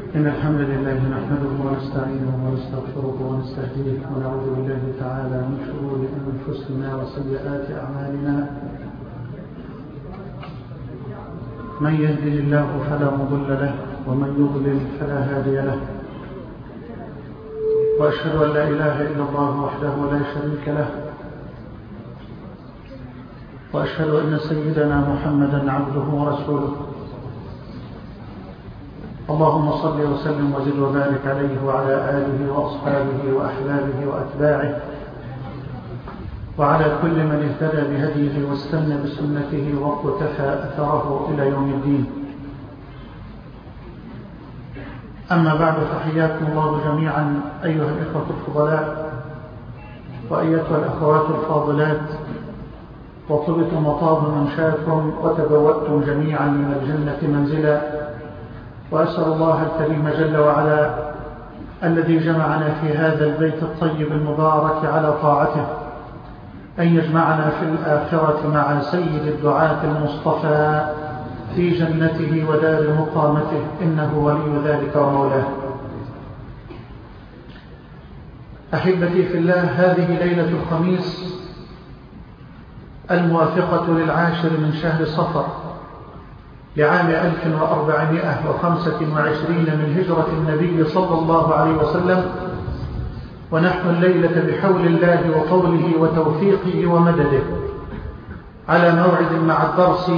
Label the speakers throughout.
Speaker 1: إن الحمد لله نحمده ونستعينه ونستغفره ونستهديه ونعوذ بالله تعالى من شرور أنفسنا وسيئات أعمالنا. من يهده الله فلا مضل له ومن يضلل فلا هادي له، وأشهد أن لا إله إلا الله وحده لا شريك له، وأشهد أن سيدنا محمدا عبده ورسوله. اللهم صل وسلم وزد وبارك عليه وعلى آله وأصحابه وأحبابه وأتباعه وعلى كل من اهتدى بهديه واستنى بسنته واقتفى أثره إلى يوم الدين. أما بعد، فحياكم الله جميعا أيها الإخوة الفضلاء وأيتها الأخوات الفاضلات، وطبتم وطاب ممشاكم وتبوأتم جميعا من الجنة منزلا. وأسأل الله الكريم جل وعلا الذي جمعنا في هذا البيت الطيب المبارك على طاعته أن يجمعنا في الآخرة مع سيد الدعاة المصطفى في جنته ودار مقامته، إنه ولي ذلك ومولاه. أحبتي في الله، هذه ليلة الخميس الموافقة للعاشر من شهر صفر لعام 1425 من هجرة النبي صلى الله عليه وسلم، ونحن الليلة بحول الله وقوله وتوفيقه ومدده على موعد مع الدرس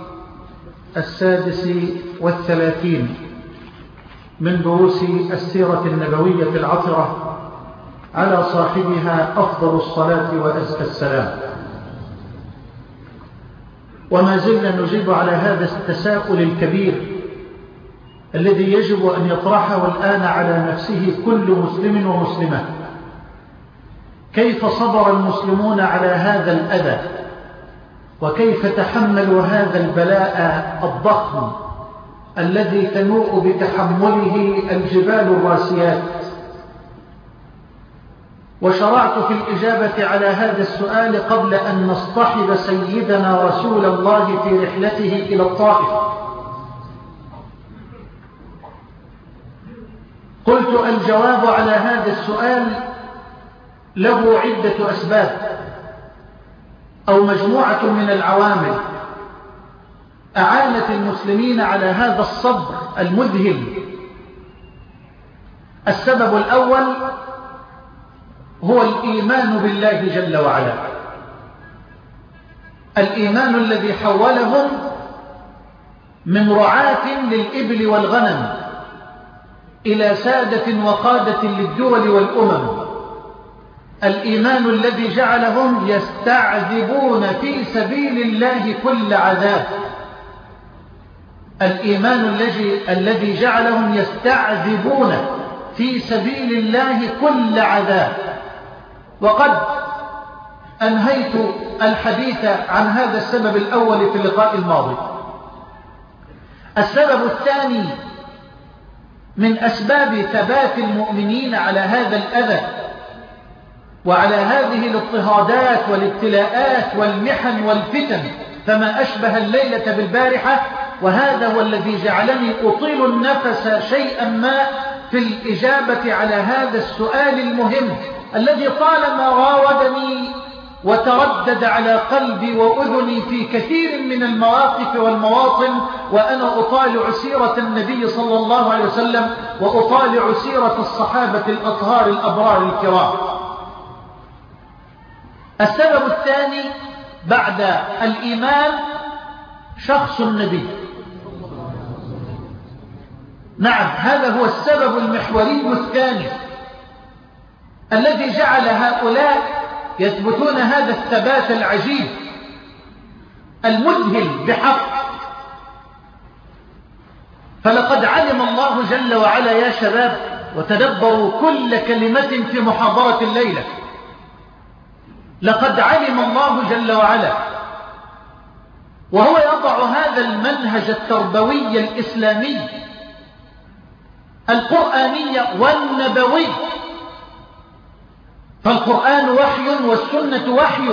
Speaker 1: 36 من دروس السيرة النبوية العطرة على صاحبها أفضل الصلاة وأزكى السلام. وما زلنا نجيب على هذا التساؤل الكبير الذي يجب أن يطرحه الآن على نفسه كل مسلم ومسلمة: كيف صبر المسلمون على هذا الأذى؟ وكيف تحملوا هذا البلاء الضخم الذي تنوء بتحمله الجبال الراسيات؟ وشرعت في الإجابة على هذا السؤال قبل أن نصطحب سيدنا رسول الله في رحلته إلى الطائف. قلت الجواب على هذا السؤال له عدة أسباب أو مجموعة من العوامل أعانت المسلمين على هذا الصبر المذهل. السبب الأول هو الإيمان بالله جل وعلا، الإيمان الذي حولهم من رعاة للإبل والغنم إلى سادة وقادة للدول والأمم، الإيمان الذي جعلهم يستعذبون في سبيل الله كل عذاب، الإيمان الذي جعلهم يستعذبون في سبيل الله كل عذاب. وقد أنهيت الحديث عن هذا السبب الأول في اللقاء الماضي. السبب الثاني من أسباب ثبات المؤمنين على هذا الأذى وعلى هذه الاضطهادات والابتلاءات والمحن والفتن فما أشبه الليلة بالبارحة، وهذا هو الذي جعلني أطيل النفس شيئا ما في الإجابة على هذا السؤال المهم الذي طالما راودني وتردد على قلبي وأذني في كثير من المواقف والمواطن وأنا أطالع سيرة النبي صلى الله عليه وسلم وأطالع سيرة الصحابة الأطهار الأبرار الكرام. السبب الثاني بعد الإيمان شخص النبي. نعم، هذا هو السبب المحوري الثاني الذي جعل هؤلاء يثبتون هذا الثبات العجيب المذهل بحق. فلقد علم الله جل وعلا يا شباب، وتدبروا كل كلمة في محاضرة الليلة، لقد علم الله جل وعلا وهو يضع هذا المنهج التربوي الإسلامي القرآني والنبوي، فالقرآن وحي والسنة وحي،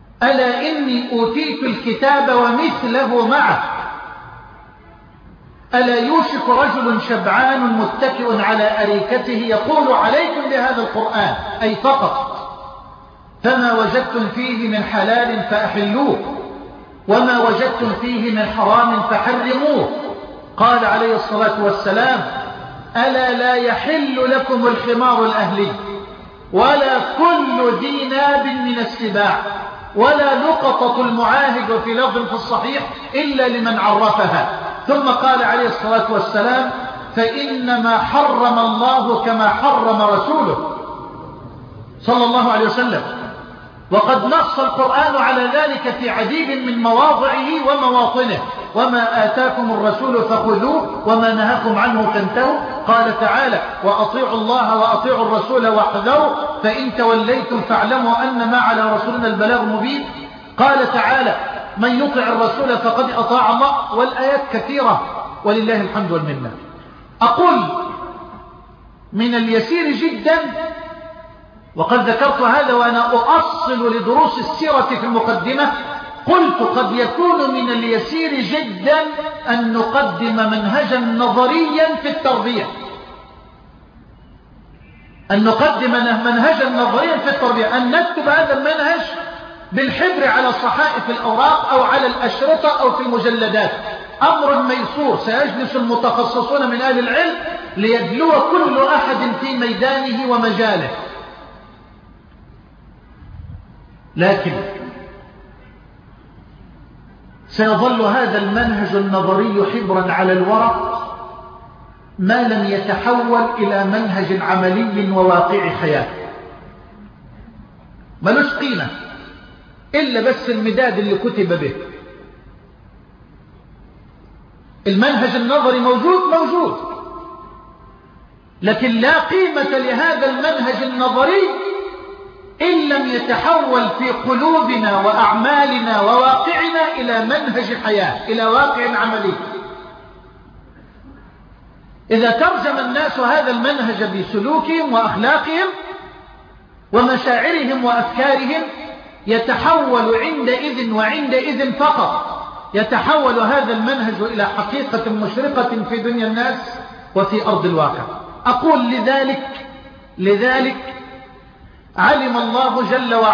Speaker 1: ألا إني أوتيت الكتاب ومثله معه ألا يوشك رجل شبعان متكئ على أريكته يقول عليكم بهذا القرآن أي فقط، فما وجدتم فيه من حلال فأحلوه وما وجدتم فيه من حرام فحرموه. قال عليه الصلاة والسلام: ألا لا يحل لكم الخمار الأهلي ولا كل ذي ناب من السباع ولا لقطة المعاهد، وفي لفظ في الصحيح إلا لمن عرفها. ثم قال عليه الصلاة والسلام: فإنما حرم الله كما حرم رسوله صلى الله عليه وسلم. وقد نص القرآن على ذلك في عديد من مواضعه ومواطنه: وما آتاكم الرسول فخذوه وما نهاكم عنه فانتهوا. قال تعالى: وأطيعوا الله وأطيعوا الرسول واحذروا فإن توليتم فاعلموا أنما على رسولنا البلاغ المبين. قال تعالى: من يطع الرسول فقد أطاع الله، والآيات كثيرة ولله الحمد والمنة. أقول من اليسير جدا، وقد ذكرت هذا وأنا أؤصل لدروس السيرة في المقدمة، قلت قد يكون من اليسير جدا أن نقدم منهجا نظريا في التربية، أن نقدم منهجا نظريا في التربية، أن نكتب هذا المنهج بالحبر على صحائف الأوراق أو على الأشرطة أو في المجلدات. أمر ميسور، سيجلس المتخصصون من أهل العلم ليدلو كل أحد في ميدانه ومجاله. لكن سيظل هذا المنهج النظري حبرا على الورق ما لم يتحول إلى منهج عملي وواقعي حياة. ملوش قيمة إلا بس المداد اللي كتب به. المنهج النظري موجود، لكن لا قيمة لهذا المنهج النظري إن لم يتحول في قلوبنا وأعمالنا وواقعنا إلى منهج حياة، إلى واقع عملي. إذا ترجم الناس هذا المنهج بسلوكهم وأخلاقهم ومشاعرهم وأفكارهم، يتحول عندئذ فقط يتحول هذا المنهج إلى حقيقة مشرقة في دنيا الناس وفي أرض الواقع. أقول لذلك علم الله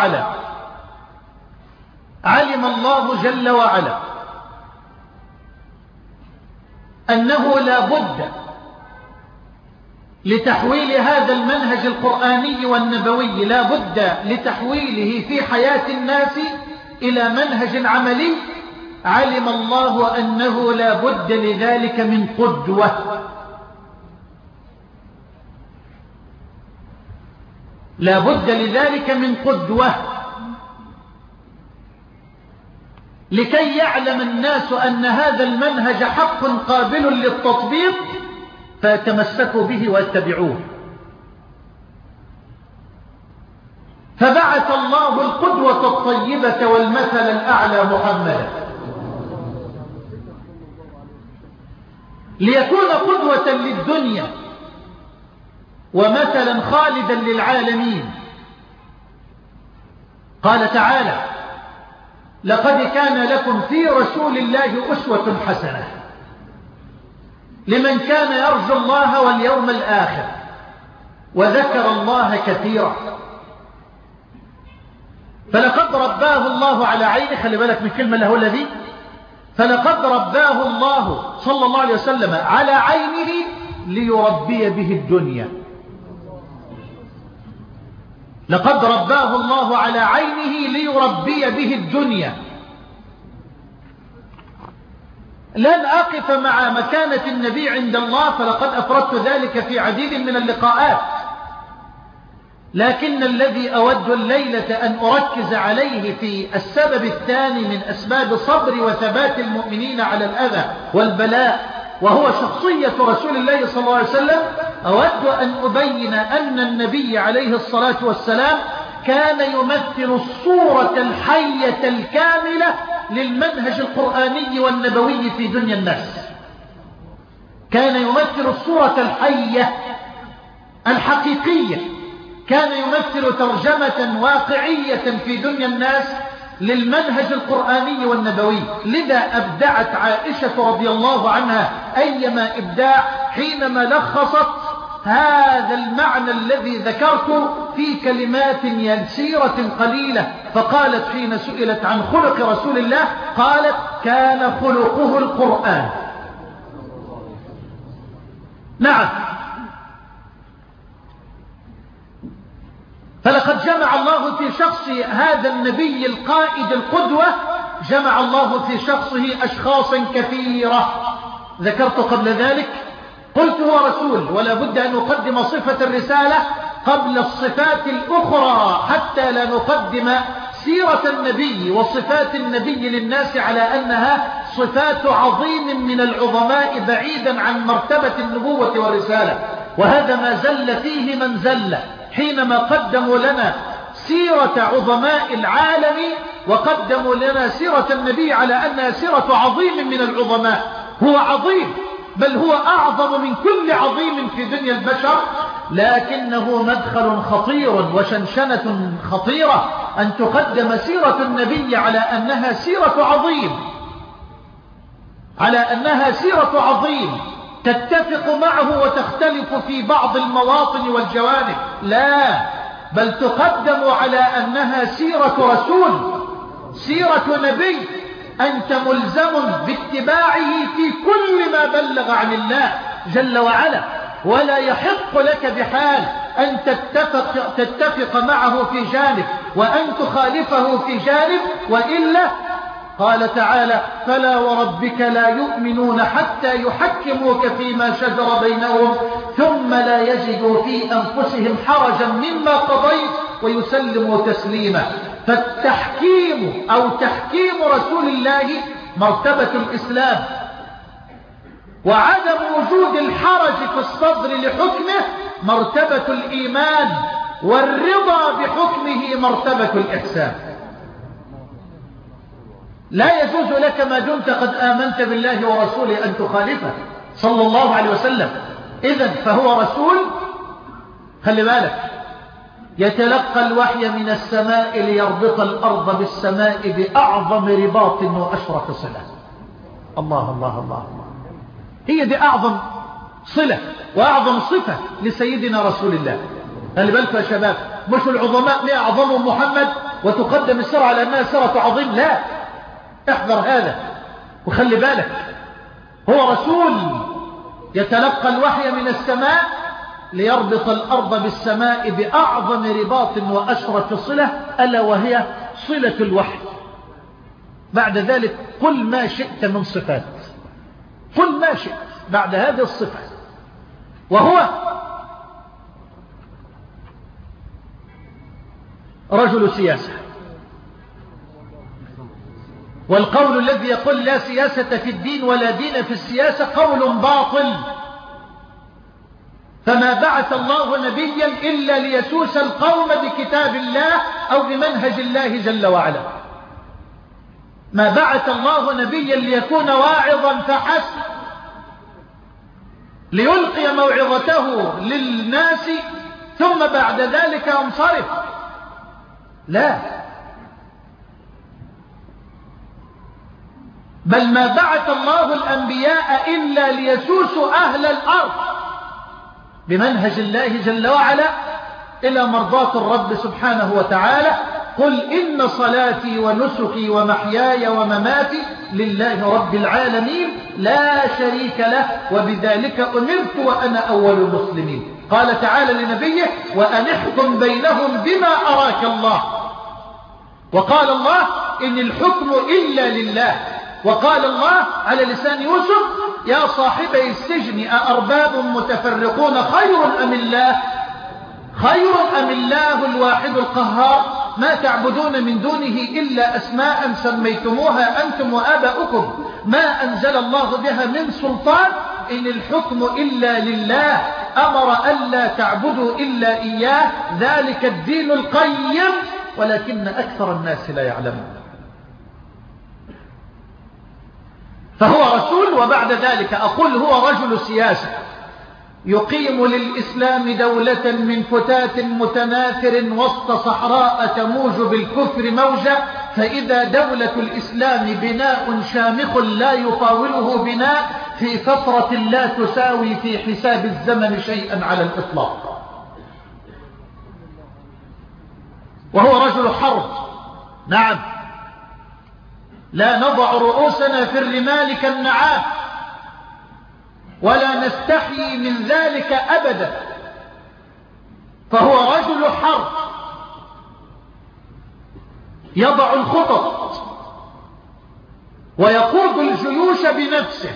Speaker 1: جل وعلا أنه لا بد لتحويل هذا المنهج القرآني والنبوي، لا بد لتحويله في حياة الناس إلى منهج عملي. علم الله أنه لا بد لذلك من قدوة، لا بد لذلك من قدوة لكي يعلم الناس أن هذا المنهج حق قابل للتطبيق فيتمسكوا به ويتبعوه. فبعث الله القدوة الطيبة والمثل الأعلى محمدا ليكون قدوة للدنيا ومثلا خالدا للعالمين. قال تعالى: لقد كان لكم في رسول الله أسوة حسنة لمن كان يرجو الله واليوم الآخر وذكر الله كثيرا. فلقد رباه الله على عينه، خلي بالك من كلمة له الذي، فلقد رباه الله صلى الله عليه وسلم على عينه ليربي به الدنيا. لقد رباه الله على عينه ليربي به الدنيا. لن أقف مع مكانة النبي عند الله، فلقد أفردت ذلك في عديد من اللقاءات، لكن الذي أود الليلة أن أركز عليه في السبب الثاني من أسباب صبر وثبات المؤمنين على الأذى والبلاء، وهو شخصية رسول الله صلى الله عليه وسلم. أود أن أبين أن النبي عليه الصلاة والسلام كان يمثل الصورة الحية الكاملة للمنهج القرآني والنبوي في دنيا الناس. كان يمثل الصورة الحية الحقيقية، كان يمثل ترجمة واقعية في دنيا الناس للمنهج القرآني والنبوي. لذا أبدعت عائشة رضي الله عنها أيما إبداع حينما لخصت هذا المعنى الذي ذكرت في كلمات يسيرة قليلة. فقالت حين سئلت عن خلق رسول الله قالت كان خلقه القرآن. نعم، فلقد جمع الله في شخص هذا النبي القائد القدوة، جمع الله في شخصه أشخاصا كثيرة ذكرت قبل ذلك. قلت هو رسول، ولا بد أن نقدم صفة الرسالة قبل الصفات الأخرى حتى لا نقدم سيرة النبي وصفات النبي للناس على أنها صفات عظيم من العظماء بعيدا عن مرتبة النبوة والرسالة. وهذا ما زل فيه من زل حينما قدموا لنا سيرة عظماء العالم وقدموا لنا سيرة النبي على أنها سيرة عظيم من العظماء. هو عظيم، بل هو أعظم من كل عظيم في دنيا البشر، لكنه مدخل خطير وشنشنة خطيرة أن تقدم سيرة النبي على أنها سيرة عظيم، على أنها سيرة عظيم تتفق معه وتختلف في بعض المواطن والجوانب. لا، بل تقدم على أنها سيرة رسول، سيرة نبي أنت ملزم باتباعه في كل ما بلغ عن الله جل وعلا، ولا يحق لك بحال أن تتفق معه في جانب وأن تخالفه في جانب، وإلا قال تعالى فلا وربك لا يؤمنون حتى يحكموك فيما شجر بينهم ثم لا يجدوا في أنفسهم حرجا مما قضيت ويسلموا تسليما. فالتحكيم أو تحكيم رسول الله مرتبة الإسلام، وعدم وجود الحرج في الصدر لحكمه مرتبة الإيمان، والرضا بحكمه مرتبة الإحسان. لا يجوز لك ما دمت قد آمنت بالله ورسوله أن تخالفه صلى الله عليه وسلم. إذن فهو رسول، خلي بالك، يتلقى الوحي من السماء ليربط الأرض بالسماء بأعظم رباط وأشرف صلة. الله الله الله الله، هي دي أعظم صلة وأعظم صفة لسيدنا رسول الله. خلي بالك يا شباب، مش العظماء ليه أعظمهم محمد وتقدم السيرة على أنها سيرة عظيم، لا، احذر هذا وخلي بالك. هو رسول يتلقى الوحي من السماء ليربط الأرض بالسماء بأعظم رباط وأشرف صلة، ألا وهي صلة الوحي. بعد ذلك قل ما شئت من صفات، قل ما شئت بعد هذه الصفة. وهو رجل سياسة، والقول الذي يقول لا سياسة في الدين ولا دين في السياسة قول باطل. فما بعث الله نبيا إلا ليسوس القوم بكتاب الله أو بمنهج الله جل وعلا. ما بعث الله نبيا ليكون واعظا فحسب، ليلقي موعظته للناس ثم بعد ذلك انصرف، لا، بل ما بعث الله الأنبياء إلا ليسوسوا أهل الأرض بمنهج الله جل وعلا إلى مرضاة الرب سبحانه وتعالى. قل إن صلاتي ونسكي ومحياي ومماتي لله رب العالمين لا شريك له وبذلك أمرت وأنا أول المسلمين. قال تعالى لنبيه وأن احكم بينهم بما أراك الله. وقال الله إن الحكم إلا لله. وقال الله على لسان يوسف يا صاحبي السجن أأرباب متفرقون خير أم الله الواحد القهار ما تعبدون من دونه إلا أسماء سميتموها أنتم وآباؤكم ما أنزل الله بها من سلطان إن الحكم إلا لله أمر ألا تعبدوا إلا إياه ذلك الدين القيم ولكن أكثر الناس لا يعلمون. فهو رسول. وبعد ذلك أقول هو رجل سياسة يقيم للإسلام دولة من فتات متناثر وسط صحراء تموج بالكفر موجة فإذا دولة الإسلام بناء شامخ لا يطاوله بناء في فترة لا تساوي في حساب الزمن شيئا على الإطلاق. وهو رجل حرب، نعم، لا نضع رؤوسنا في الرمال كالنعام ولا نستحيي من ذلك أبدا، فهو رجل حرب يضع الخطط ويقود الجيوش بنفسه،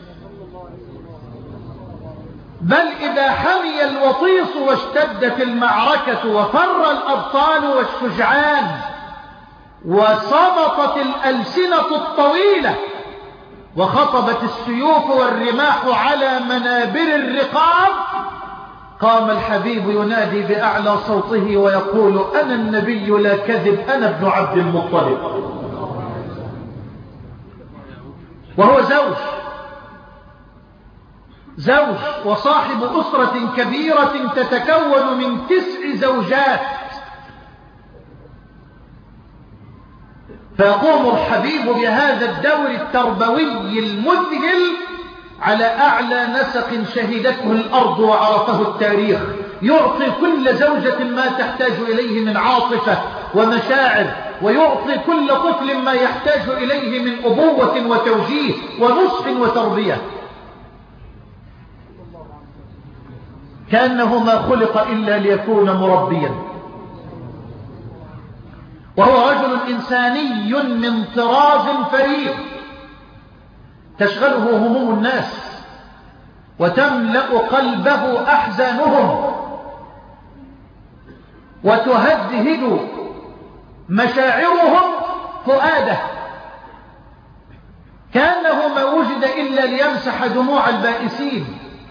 Speaker 1: بل إذا حمي الوطيس واشتدت المعركة وفر الأبطال والشجعان وصمتت الألسنة الطويلة وخطبت السيوف والرماح على منابر الرقاب، قام الحبيب ينادي بأعلى صوته ويقول: أنا النبي لا كذب، أنا ابن عبد المطلب. وهو زوج وصاحب أسرة كبيرة تتكون من 9 زوجات. فيقوم الحبيب بهذا الدور التربوي المذهل على أعلى نسق شهدته الأرض وعرفه التاريخ، يعطي كل زوجة ما تحتاج إليه من عاطفة ومشاعر، ويعطي كل طفل ما يحتاج إليه من أبوة وتوجيه ونصح وتربية، كأنه ما خلق إلا ليكون مربيا. وهو رجل إنساني من طراز فريد، تشغله هموم الناس وتملأ قلبه أحزانهم وتهدهد مشاعرهم فؤاده، كأنه ما وجد إلا ليمسح دموع البائسين،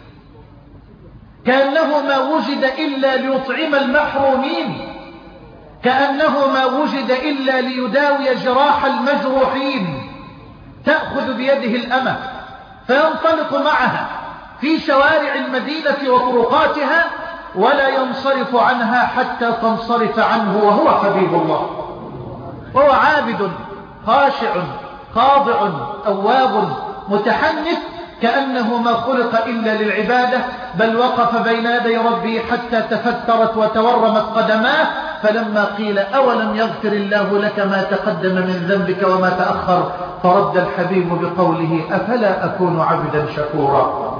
Speaker 1: كأنه ما وجد إلا ليطعم المحرومين، كأنه ما وجد إلا ليداوي جراح المجروحين. تأخذ بيده الأمة فينطلق معها في شوارع المدينة وطرقاتها ولا ينصرف عنها حتى تنصرف عنه، وهو حبيب الله، وهو عابد خاشع خاضع أواب متحنث، كأنه ما خلق إلا للعبادة، بل وقف بين يدي ربه حتى تفترت وتورمت قدماه، فلما قيل: أولم يغفر الله لك ما تقدم من ذنبك وما تأخر، فرد الحبيب بقوله: أفلا أكون عبدا شكورا.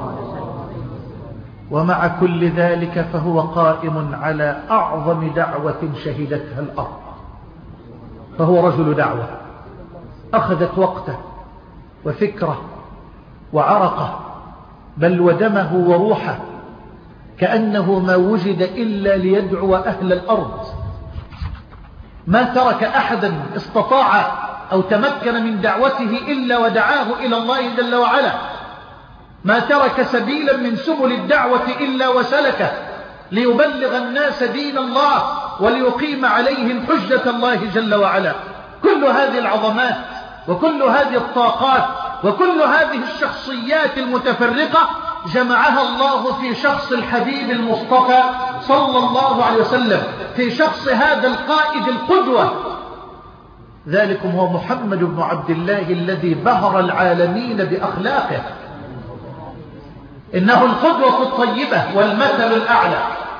Speaker 1: ومع كل ذلك فهو قائم على أعظم دعوة شهدتها الأرض، فهو رجل دعوة أخذت وقته وفكره وعرقه، بل ودمه وروحه، كأنه ما وجد إلا ليدعو أهل الأرض. ما ترك أحدا استطاع أو تمكن من دعوته إلا ودعاه إلى الله جل وعلا، ما ترك سبيلا من سبل الدعوة إلا وسلكه ليبلغ الناس دين الله وليقيم عليهم حجة الله جل وعلا. كل هذه العظمات وكل هذه الطاقات وكل هذه الشخصيات المتفرقة جمعها الله في شخص الحبيب المصطفى صلى الله عليه وسلم، في شخص هذا القائد القدوة. ذلكم هو محمد بن عبد الله الذي بهر العالمين بأخلاقه، إنه القدوة الطيبة والمثل الأعلى.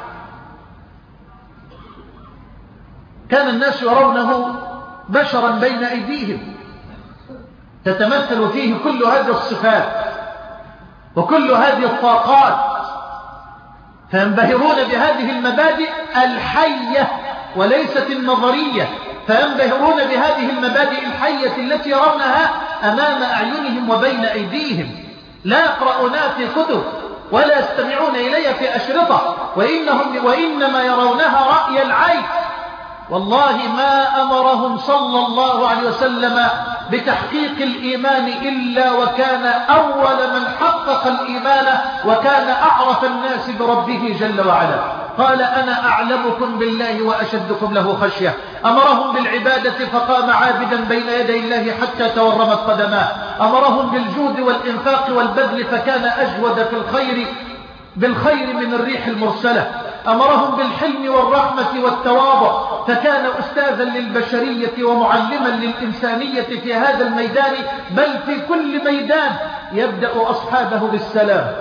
Speaker 1: كان الناس يرونه بشرا بين أيديهم تتمثل فيه كل هذه الصفات وكل هذه الطاقات، فينبهرون بهذه المبادئ الحية وليست النظرية، فينبهرون بهذه المبادئ الحية التي يرونها أمام أعينهم وبين أيديهم، لا يقرؤونها في كتب ولا يستمعون إليها في أشرطة، وإنما يرونها رأي العين. والله ما أمرهم صلى الله عليه وسلم بتحقيق الإيمان إلا وكان أول من حقق الإيمان وكان أعرف الناس بربه جل وعلا. قال: أنا أعلمكم بالله وأشدكم له خشية. أمرهم بالعبادة فقام عابدا بين يدي الله حتى تورمت قدماه. أمرهم بالجود والإنفاق والبذل فكان أجود في الخير بالخير من الريح المرسلة. أمرهم بالحلم والرحمة والتواضع، فكان أستاذا للبشرية ومعلما للإنسانية في هذا الميدان، بل في كل ميدان يبدأ أصحابه بالسلام،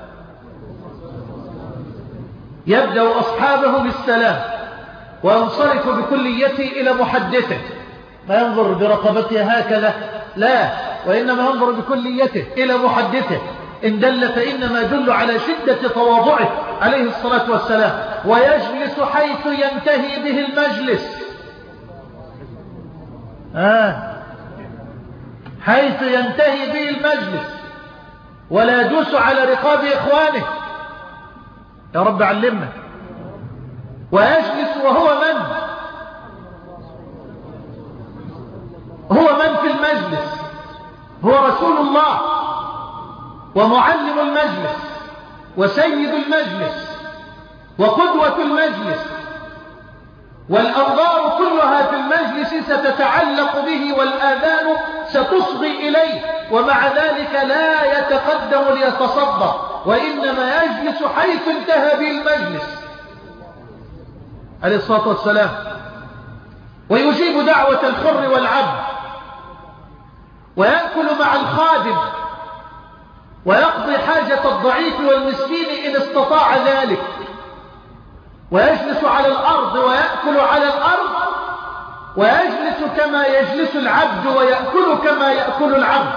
Speaker 1: يبدأ أصحابه بالسلام وينصرف بكليته إلى محدثه، ما ينظر برقبته هكذا، لا، وإنما ينظر بكليته إلى محدثه، إن دل فإنما يدل على شدة تواضعه عليه الصلاة والسلام، ويجلس حيث ينتهي به المجلس، حيث ينتهي به المجلس، ولا يدوس على رقاب إخوانه، يا رب علمنا. ويجلس وهو من؟ هو من في المجلس؟ هو رسول الله ومعلم المجلس وسيد المجلس وقدوة المجلس، والأنظار كلها في المجلس ستتعلق به والآذان ستصغي إليه، ومع ذلك لا يتقدم ليتصدر، وإنما يجلس حيث انتهى به المجلس عليه الصلاة والسلام، ويجيب دعوة الحر والعبد، ويأكل مع الخادم، ويقضي حاجة الضعيف والمسكين إن استطاع ذلك، ويجلس على الأرض ويأكل على الأرض، ويجلس كما يجلس العبد ويأكل كما يأكل العبد.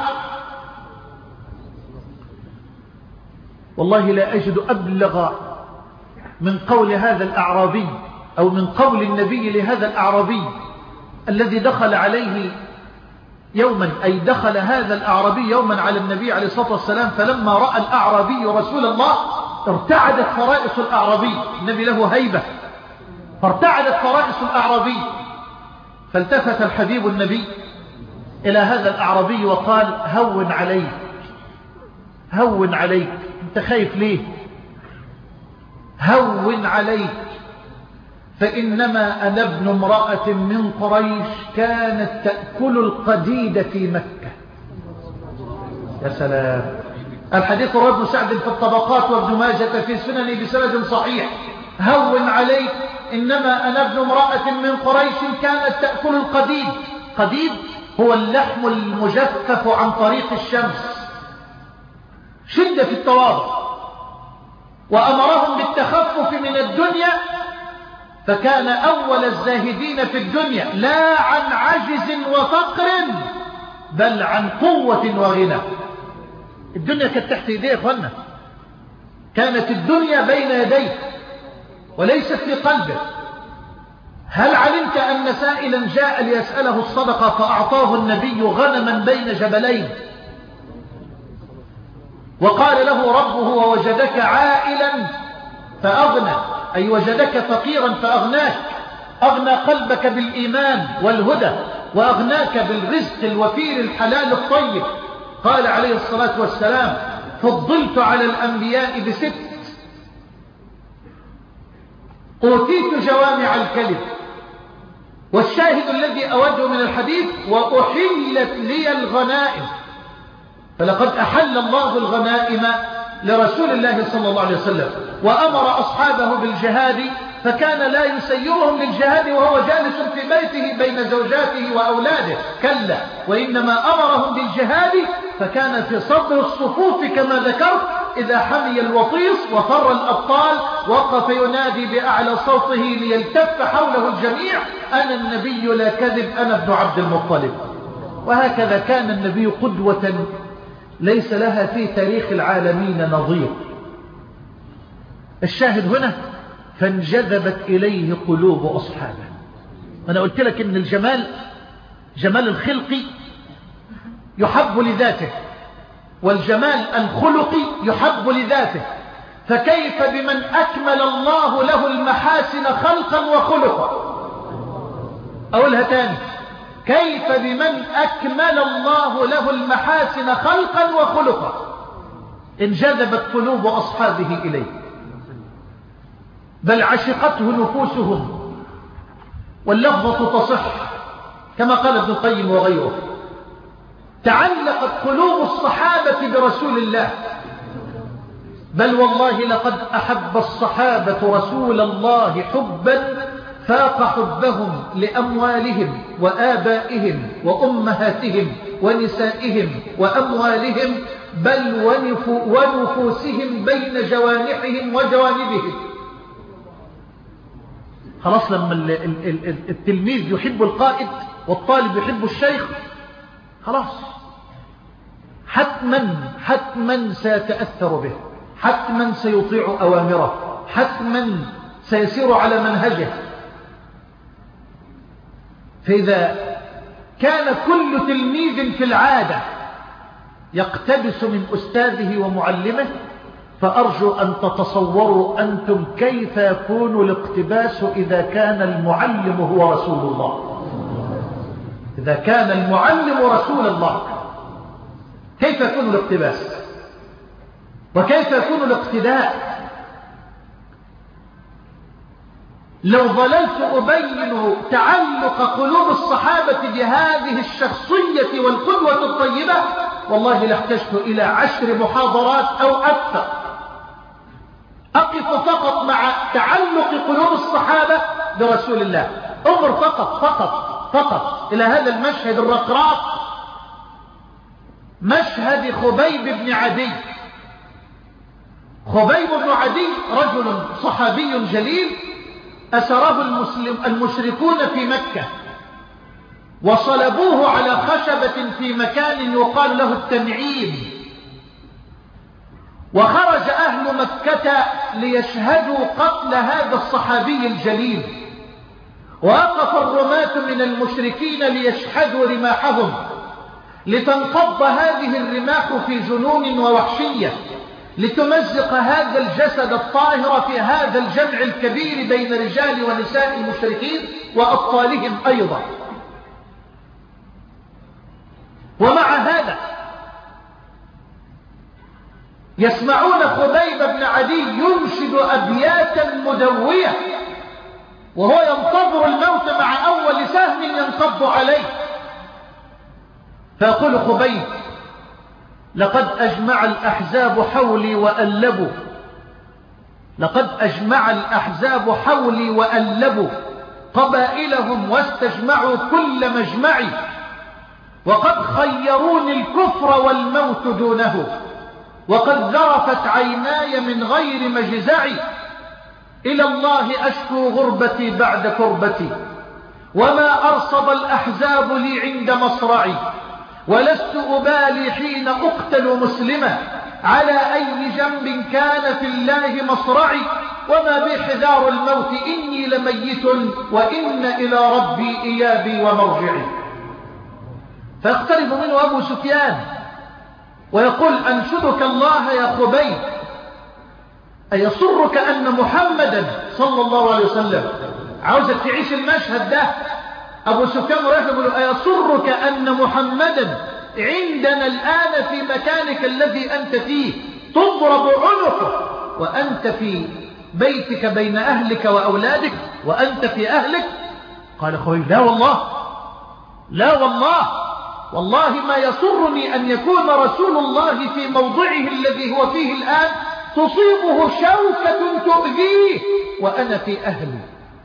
Speaker 1: والله لا أجد أبلغ من قول هذا الأعرابي، أو من قول النبي لهذا الأعرابي الذي دخل عليه يوما، أي دخل هذا الأعرابي يوما على النبي عليه الصلاة والسلام، فلما رأى الأعرابي رسول الله ارتعدت فرائس الأعرابي، النبي له هيبة، فارتعدت فرائس الأعرابي، فالتفت الحبيب النبي إلى هذا الأعرابي وقال: هون عليك، هون عليك، أنت خايف ليه؟ هون عليك، فإنما أنا ابن امرأة من قريش كانت تأكل القديد في مكة. يا سلام. الحديث رواه ابن سعد في الطبقات وابن ماجة في سننه بسند صحيح. هون عليك، إنما أنا ابن امرأة من قريش كانت تأكل القديد. قديد هو اللحم المجفف عن طريق الشمس. شدة في التواضع، وأمرهم بالتخفف من الدنيا، فكان أول الزاهدين في الدنيا لا عن عجز وفقر بل عن قوة وغنى. الدنيا كانت تحت يديه يا اخوانا، كانت الدنيا بين يديه وليست في قلبه. هل علمت أن سائلا جاء ليسأله الصدقة فأعطاه النبي غنما بين جبلين، وقال له ربه: ووجدك عائلا فأغنى، أي وجدك فقيرا فأغناك، أغنى قلبك بالإيمان والهدى، وأغناك بالرزق الوفير الحلال الطيب. قال عليه الصلاة والسلام: فضلت على الأنبياء ب6: أوتيت جوامع الكلم. والشاهد الذي أوده من الحديث: وأحلت لي الغنائم. فلقد أحل الله الغنائم لرسول الله صلى الله عليه وسلم، وأمر أصحابه بالجهاد، فكان لا يسيرهم للجهاد وهو جالس في بيته بين زوجاته وأولاده، كلا، وإنما أمرهم بالجهاد، فكان في صدر الصفوف كما ذكرت إذا حمي الوطيس وفر الأبطال وقف ينادي بأعلى صوته ليلتف حوله الجميع: أنا النبي لا كذب، أنا ابن عبد المطلب. وهكذا كان النبي قدوة ليس لها في تاريخ العالمين نظير. الشاهد هنا: فانجذبت إليه قلوب أصحابه. أنا قلت لك إن الجمال، جمال الخلق يحب لذاته، والجمال الخلقي يحب لذاته، فكيف بمن أكمل الله له المحاسن خلقا وخلقا؟ أقولها تاني: كيف بمن أكمل الله له المحاسن خلقا وخلقا؟ انجذبت قلوب أصحابه إليه، بل عشقته نفوسهم. واللفظة تصح كما قال ابن القيم وغيره: تعلقت قلوب الصحابة برسول الله بل والله لقد أحب الصحابة رسول الله حبا فاق حبهم لأموالهم وآبائهم وأمهاتهم ونسائهم وأموالهم بل ونفوسهم بين جوانحهم وجوانبهم. خلاص لما التلميذ يحب القائد والطالب يحب الشيخ خلاص حتما سيتأثر به، حتما سيطيع أوامره، حتما سيسير على منهجه. فإذا كان كل تلميذ في العادة يقتبس من أستاذه ومعلمه، فأرجو أن تتصوروا أنتم كيف يكون الاقتباس إذا كان المعلم هو رسول الله. إذا كان المعلم رسول الله كيف يكون الاقتباس وكيف يكون الاقتداء؟ لو ظللت أبين تعلق قلوب الصحابة بهذه الشخصية والقدوة الطيبة والله لاحتجت إلى 10 محاضرات أو أكثر أقف فقط مع تعلق قلوب الصحابة برسول الله. انظر فقط إلى هذا المشهد الرقراق، مشهد خبيب بن عدي. خبيب بن عدي رجل صحابي جليل أسره المشركون في مكة وصلبوه على خشبة في مكان يقال له التنعيم، وخرج أهل مكة ليشهدوا قتل هذا الصحابي الجليل، ووقف الرماة من المشركين ليشهدوا رماحهم لتنقض هذه الرماح في جنون ووحشية لتمزق هذا الجسد الطاهر في هذا الجمع الكبير بين رجال ونساء المشركين وأطفالهم أيضا. ومع هذا يسمعون خبيب بن عدي ينشد أبياتا مدوية وهو ينتظر الموت مع أول سهم ينصب عليه، فيقول خبيب: لقد أجمع الأحزاب حولي وألبوا، لقد أجمع الأحزاب حولي وألبوا قبائلهم واستجمعوا كل مجمعي، وقد خيروني الكفر والموت دونه، وقد ذرفت عيناي من غير مجزعي، إلى الله أشكو غربتي بعد كربتي، وما أرصد الأحزاب لي عند مصرعي، ولست أبالي حين أقتل مسلما، على أي جنب كان في الله مصرعي، وما بي حذار الموت إني لميت، وإن إلى ربي إيابي ومرجعي. فيقترب منه أبو سفيان ويقول: أنشدك الله يا خبيب، أيسرك أن محمدا صلى الله عليه وسلم، عاوزك تعيش المشهد ده. أبو سفيان يقول: أيسرك أن محمدا عندنا الآن في مكانك الذي أنت فيه تضرب عنقه وأنت في بيتك بين أهلك وأولادك وأنت في أهلك؟ قال خبيب: لا والله، لا والله، والله ما يسرني أن يكون رسول الله في موضعه الذي هو فيه الآن تصيبه شوكة تؤذيه وأنا في أهلي.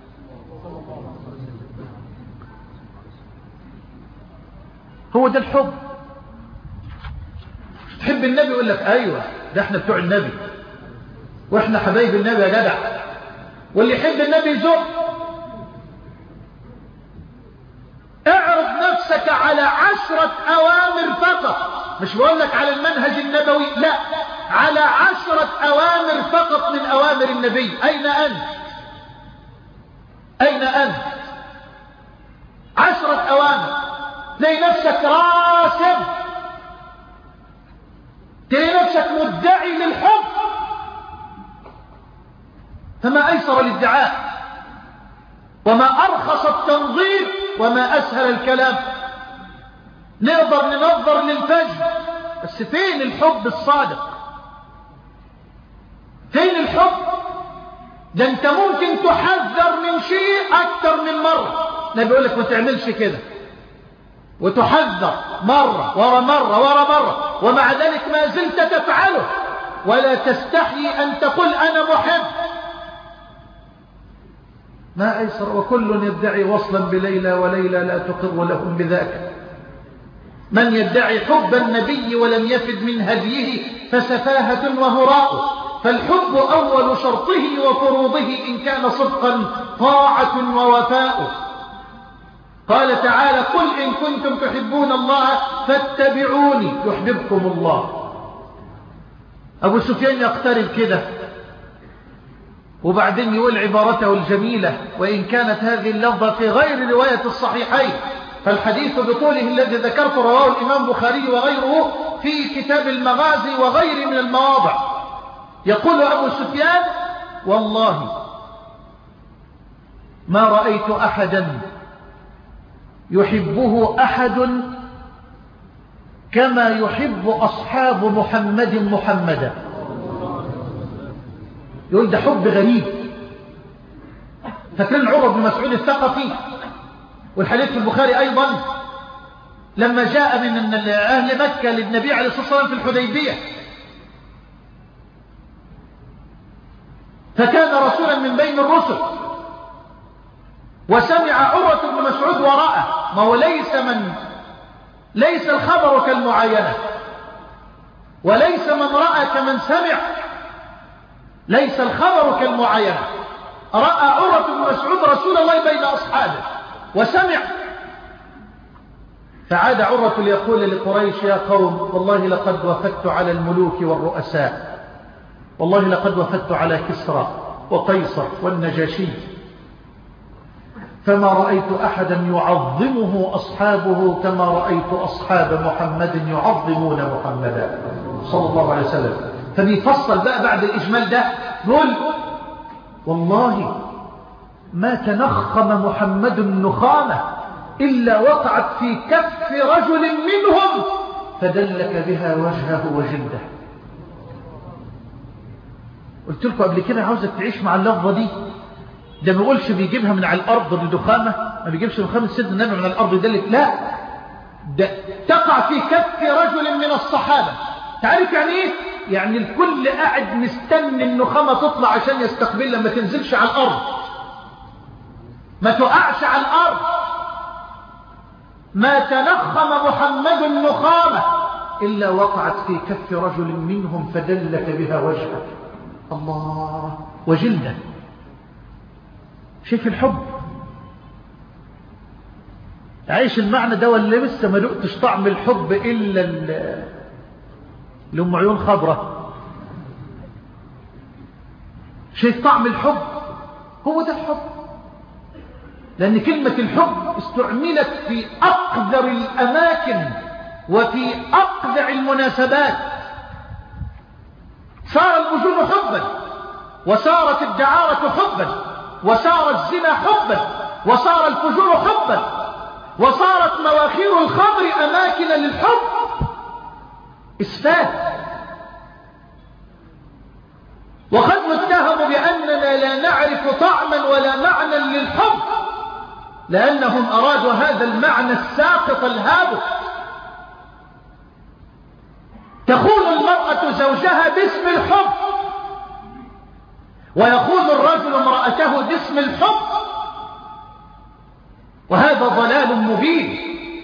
Speaker 1: هو ده الحب. تحب النبي يقول لك: أيوة ده احنا بتوع النبي واحنا حبايب النبي يا جدع. واللي يحب النبي يزق. اعرض نفسك على 10 أوامر فقط، مش بقول لك على المنهج النبوي، لا، على 10 أوامر فقط من أوامر النبي. أين أنت؟ أين أنت؟ 10 أوامر. تلاقي نفسك راسم، تلاقي نفسك مدعي للحب. فما أيسر الادعاء وما أرخص التنظير وما أسهل الكلام. نقدر ننظر للفجر، بس فين الحب الصادق؟ فين الحب؟ ده انت ممكن تحذر من شيء أكثر من مرة. النبي يقول لك ما تعملش كده، وتحذر مرة ورا مرة ورا مرة، ومع ذلك ما زلت تفعله. ولا تستحي أن تقول أنا محب. ما أيسر. وكل يدعي وصلا بليلى وليلى لا تقر لهم بذاك. من يدعي حب النبي ولم يفد من هديه فسفاهة وهراء. فالحب أول شرطه وفروضه إن كان صدقا طاعة ووفاء. قال تعالى قل إن كنتم تحبون الله فاتبعوني يحببكم الله. أبو سفيان يقترب كده وبعدين يقول عبارته الجميلة، وإن كانت هذه اللفظة في غير رواية الصحيحين فالحديث بطوله الذي ذكرت رواه الإمام بخاري وغيره في كتاب المغازي وغير من المواضع. يقول أبو سفيان والله ما رأيت أحدا يحبه أحد كما يحب أصحاب محمد محمدا. يقول ده حب غريب. فكان عروة بن مسعود الثقفي والحديث في البخاري أيضا لما جاء من أهل مكة للنبي عليه الصلاة والسلام في الحديبية فكان رسولا من بين الرسل وسمع عروة بن مسعود وراءه. ما هو ليس الخبر كالمعاينة وليس من رأى كمن سمع. ليس الخبر كالمعاينة. رأى عروة بن مسعود رسول الله بين أصحابه وسمع. فعاد عروة ليقول لقريش يا قوم والله لقد وفدت على الملوك والرؤساء، والله لقد وفدت على كسرى وقيصر والنجاشي، فما رأيت أحدا يعظمه أصحابه كما رأيت أصحاب محمد يعظمون محمدا صلى الله عليه وسلم. فبيفصل بقى بعد الإجمال ده يقول والله ما تنخم محمد النخامة إلا وقعت في كف رجل منهم فدلك بها وجهه وجلده. قلت لكم قبل كده عاوزك تعيش مع اللفظة دي. ده ما يقولش بيجيبها من على الأرض الدخامة، ما بيجيبش نخامة سيدنا النبي من الأرض يدلك، لا، ده تقع في كف رجل من الصحابة. تعرف يعني ايه؟ يعني الكل قاعد مستني النخامة تطلع عشان يستقبلها، ما تنزلش على الأرض، ما تقعش على الأرض. ما تنخم محمد النخامة إلا وقعت في كف رجل منهم فدلك بها وجهه الله وجلده. شايف الحب؟ عايش المعنى ده ولا لسه ما دقتش طعم الحب إلا لأم عيون خضرة؟ شايف طعم الحب؟ هو ده الحب. لأن كلمة الحب استعملت في أقذر الأماكن وفي أقذع المناسبات. صار الوجود حبا، وصارت الدعارة حبا، وصار الزنا حبا، وصار الفجور حبا، وصارت مواخير الخمر أماكن للحب. إسفاف. وقد نتهم بأننا لا نعرف طعما ولا معنى للحب لأنهم أرادوا هذا المعنى الساقط الهابط. تخون المرأة زوجها باسم الحب، ويخون الرجل امرأته باسم الحب، وهذا ضلال مبين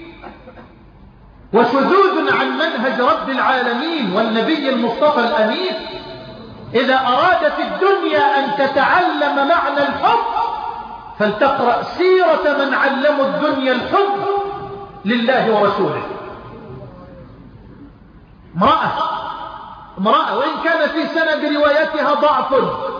Speaker 1: وشذوذ عن منهج رب العالمين والنبي المصطفى الأمين. إذا أرادت الدنيا أن تتعلم معنى الحب فلتقرأ سيرة من علموا الدنيا الحب لله ورسوله. امرأة وإن كان في سند روايتها ضعف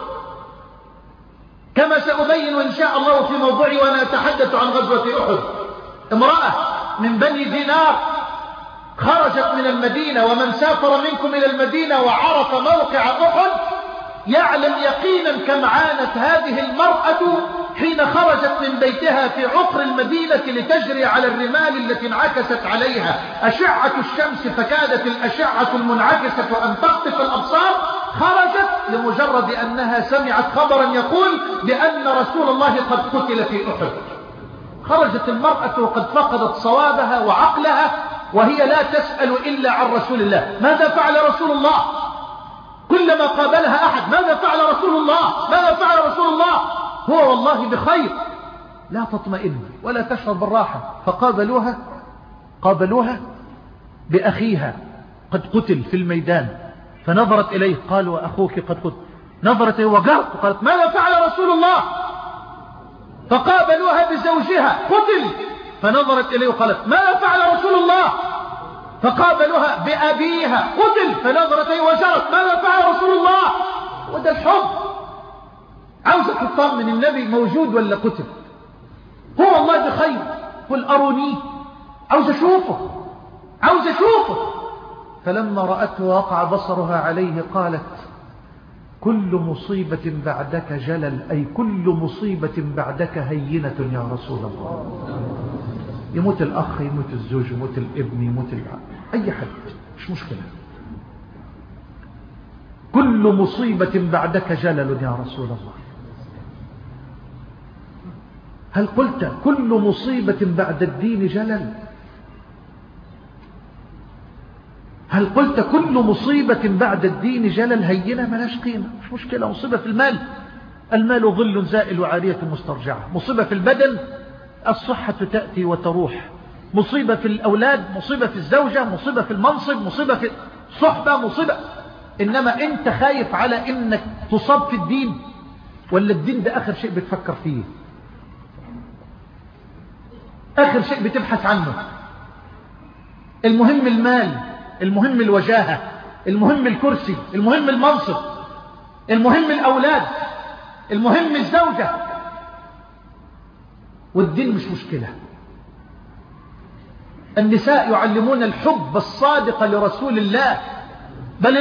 Speaker 1: كما سأبين إن شاء الله في موضوعي وأنا أتحدث عن غزوة أحد. امرأة من بني دينار خرجت من المدينة، ومن سافر منكم إلى المدينة وعرف موقع أحد يعلم يقينا كم عانت هذه المرأة حين خرجت من بيتها في عقر المدينة لتجري على الرمال التي انعكست عليها أشعة الشمس، فكادت الأشعة المنعكسة أن تخطف الأبصار. خرجت لمجرد أنها سمعت خبرا يقول بأن رسول الله قد قتل في أحد. خرجت المرأة وقد فقدت صوابها وعقلها وهي لا تسأل إلا عن رسول الله. ماذا فعل رسول الله؟ كلما قابلها أحد ماذا فعل رسول الله، ماذا فعل رسول الله، هو والله بخير. لا تطمئن ولا تشعر بالراحة. قابلوها بأخيها قد قتل في الميدان، فنظرت إليه قال وأخوك قد قتل، نظرت إليه وقالت ماذا فعل رسول الله. فقابلوها بزوجها قتل، فنظرت إليه وقالت ماذا فعل رسول الله. فقابلوها بأبيها قتل، فنظرت إليه وجرت ماذا فعل رسول الله. وده الحب. عاوزك تطمن النبي موجود ولا قتل، هو والله بخير. قل أرونيه، عاوز أشوفه. فلما رأته وقع بصرها عليه قالت كل مصيبة بعدك جلل، أي كل مصيبة بعدك هينة يا رسول الله. يموت الأخ، يموت الزوج، يموت الابن، يموت أي حد، مش مشكلة. كل مصيبة بعدك جلل يا رسول الله. هل قلت كل مصيبة بعد الدين جلل؟ هل قلت كل مصيبة بعد الدين جلل هينة ملاش قيمة؟ مش مشكلة. مصيبة في المال ظل زائل وعارية مسترجعة. مصيبة في البدن، الصحة تأتي وتروح. مصيبة في الأولاد، مصيبة في الزوجة، مصيبة في المنصب، مصيبة في الصحبة، مصيبة. إنما أنت خايف على إنك تصاب في الدين، ولا الدين ده آخر شيء بتفكر فيه، آخر شيء بتبحث عنه؟ المهم المال، المهم الوجاهة، المهم الكرسي، المهم المنصب، المهم الأولاد، المهم الزوجة، والدين مش مشكلة. النساء يعلمون الحب الصادق لرسول الله، بل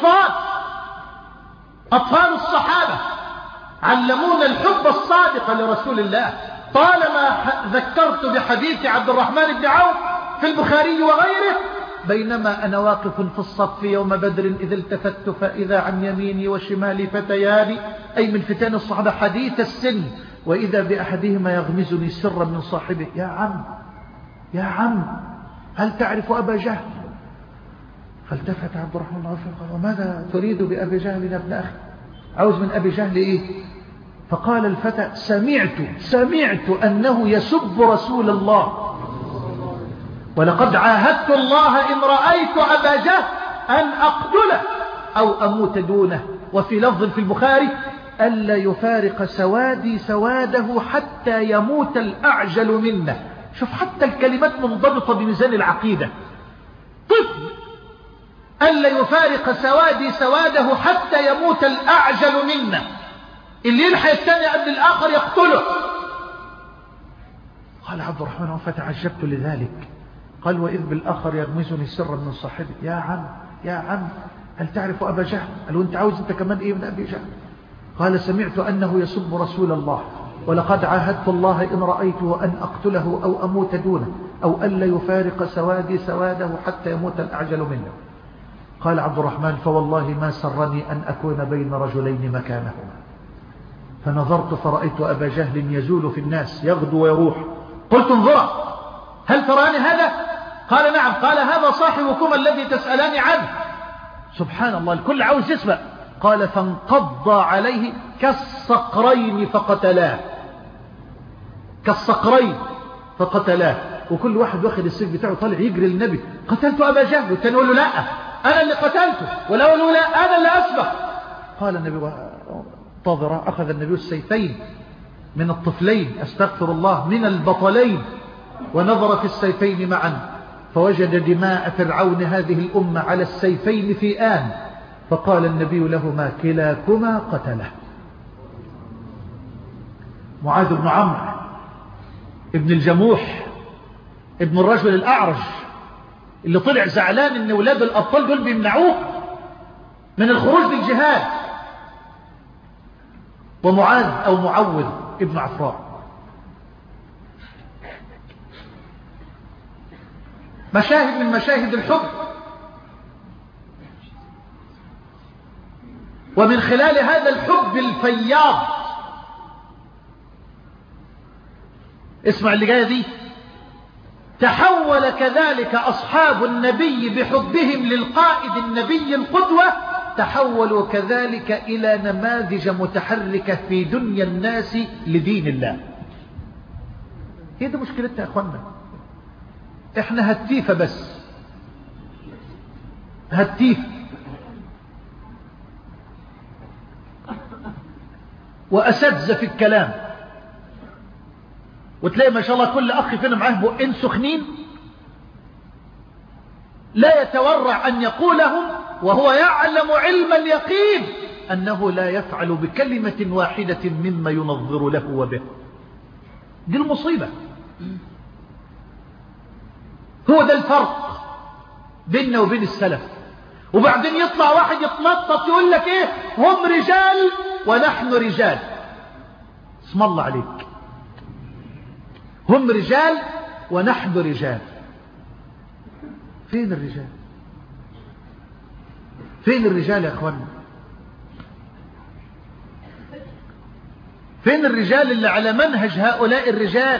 Speaker 1: أطفال الصحابة علمون الحب الصادق لرسول الله. طالما ذكرت بحديث عبد الرحمن بن عوف في البخاري وغيره، بينما أنا واقف في الصف يوم بدر إذ التفت فإذا عن يميني وشمالي فتيان، أي من فتان الصحابة حديث السن، وإذا بأحدهما يغمزني سرا من صاحبه، يا عم هل تعرف أبا جهل؟ فالتفت عبد الرحمن بن عوف قال وماذا تريد بأبي جهل يا ابن أخي؟ عاوز من أبي جهل إيه؟ فقال الفتى سمعت أنه يسب رسول الله، ولقد عاهدت الله إن رأيت أبا جهل أن أقتله أو أموت دونه. وفي لفظ في البخاري ألا يفارق سوادي سواده حتى يموت الأعجل منا. شوف حتى الكلمات منضبطة بميزان العقيدة. طفل ألا يفارق سوادي سواده حتى يموت الأعجل منا، اللي يلحق الثاني قبل الآخر يقتله. قال عبد الرحمن فتعجبت لذلك. قال وإذ بالآخر يغمزني سرا من صاحبي. يا عم هل تعرف أبا جهل؟ قال وانت عاوز انت كمان ايه من أبي جهل؟ قال سمعت أنه يسب رسول الله، ولقد عاهدت الله إن رأيته أن أقتله أو أموت دونه أو ألا يفارق سوادي سواده حتى يموت الأعجل منه. قال عبد الرحمن فوالله ما سرني أن أكون بين رجلين مكانهما، فنظرت فرأيت أبا جهل يزول في الناس يغدو ويروح. قلت انظر هل تراني هذا؟ قال نعم. قال هذا صاحبكم الذي تسألاني عنه. سبحان الله، الكل عاوز يسبق. قال فانقض عليه كالصقرين فقتلاه. وكل واحد واخد السيف بتاعه طالع يجري للنبي، قتلت أبا جهل. والتاني يقول له لا أنا اللي قتلته، ولا يقول له لا أنا اللي أسبق. قال النبي طاظرة، أخذ النبي السيفين من الطفلين، أستغفر الله، من البطلين، ونظر في السيفين معا فوجد دماء فرعون هذه الأمة على السيفين في آن، فقال النبي لهما كلاكما قتله. معاذ بن عمرو ابن الجموح ابن الرجل الأعرج اللي طلع زعلان ان ولاد الأبطال دول بيمنعوه من الخروج للجهاد، ومعاذ أو معوذ ابن عفراء. مشاهد من مشاهد الحب. ومن خلال هذا الحب الفياض، اسمع اللي جايه دي، تحول كذلك أصحاب النبي بحبهم للقائد النبي القدوة تحولوا كذلك إلى نماذج متحركة في دنيا الناس لدين الله. هي دي مشكلتنا يا أخوانا. احنا هتيفة بس، هتيف وأساتذة في الكلام، وتلاقي ما شاء الله كل أخ فينا معاه بقين سخنين لا يتورع أن يقولهم، وهو يعلم علم اليقين أنه لا يفعل بكلمة واحدة مما ينظر له وبه. دي المصيبة. هو ده الفرق بيننا وبين السلف. وبعدين يطلع واحد يتنطط يقول لك ايه، هم رجال ونحن رجال. اسم الله عليك، هم رجال ونحن رجال. فين الرجال؟ فين الرجال يا اخوانا؟ فين الرجال اللي على منهج هؤلاء الرجال؟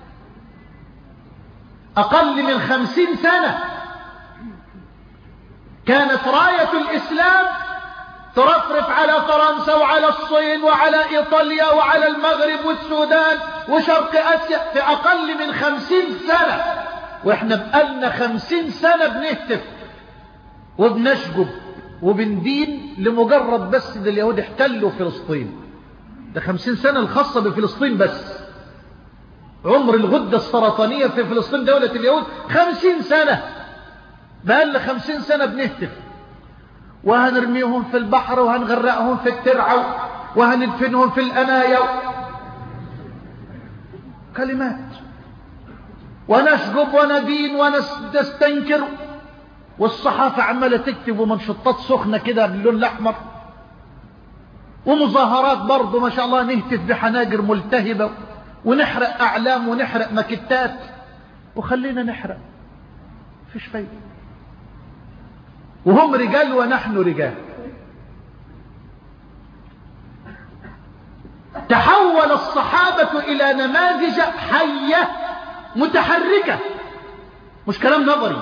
Speaker 1: أقل من 50 سنة كانت راية الإسلام ترفرف على فرنسا وعلى الصين وعلى إيطاليا وعلى المغرب والسودان وشرق آسيا في أقل من 50 سنة، وإحنا بقالنا 50 سنة بنهتف وبنشجب وبندين لمجرد بس ان اليهود احتلوا فلسطين. ده 50 سنة الخاصة بفلسطين بس. عمر الغدة السرطانية في فلسطين دولة اليهود 50 سنة. بقالنا 50 سنة بنهتف وهنرميهم في البحر وهنغرقهم في الترعة وهندفنهم في الأنايا. كلمات ونشجب وندين ونستنكر، والصحافة عمالة تكتب ومنشطات سخنة كده باللون الأحمر، ومظاهرات برضو ما شاء الله نهتف بحناجر ملتهبة ونحرق أعلام ونحرق مكتات، وخلينا نحرق فيش فايدة. وهم رجال ونحن رجال. تحول الصحابة إلى نماذج حية متحركة، مش كلام نظري،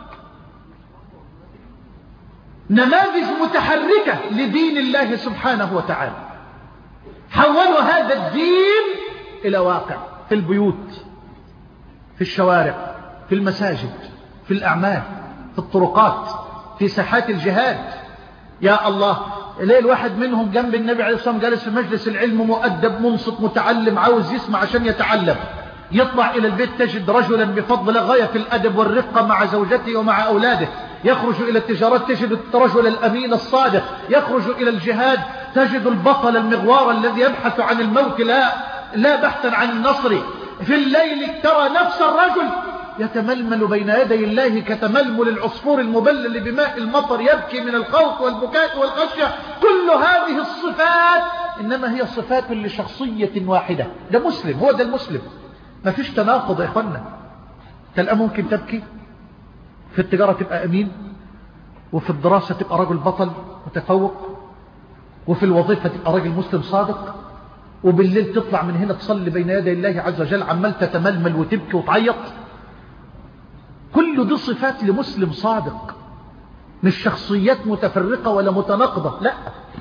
Speaker 1: نماذج متحركة لدين الله سبحانه وتعالى. حولوا هذا الدين إلى واقع في البيوت، في الشوارع، في المساجد، في الأعمال، في الطرقات، في ساحات الجهاد. يا الله، ليه الواحد منهم جنب النبي عليه الصلاة والسلام جالس في مجلس العلم مؤدب منصت متعلم عاوز يسمع عشان يتعلم، يطلع إلى البيت تجد رجلا بفضل غاية في الأدب والرفقة مع زوجته ومع أولاده، يخرج إلى التجارات تجد الرجل الأمين الصادق، يخرج إلى الجهاد تجد البطل المغوار الذي يبحث عن الموت لا بحثا عن النصر. في الليل ترى نفس الرجل يتململ بين يدي الله كتململ العصفور المبلل بماء المطر، يبكي من الخوف والبكاء والخشية. كل هذه الصفات إنما هي صفات لشخصية واحدة. ده مسلم، هو ده المسلم. ما فيش تناقض يا إخوانا. تلقى ممكن تبكي في التجارة تبقى أمين، وفي الدراسة تبقى رجل بطل متفوق، وفي الوظيفة تبقى رجل مسلم صادق، وبالليل تطلع من هنا تصلي بين يدي الله عز وجل عمال تتململ وتبكي وتعيط. كل دي صفات لمسلم صادق، مش شخصيات متفرقة ولا متناقضة، لا،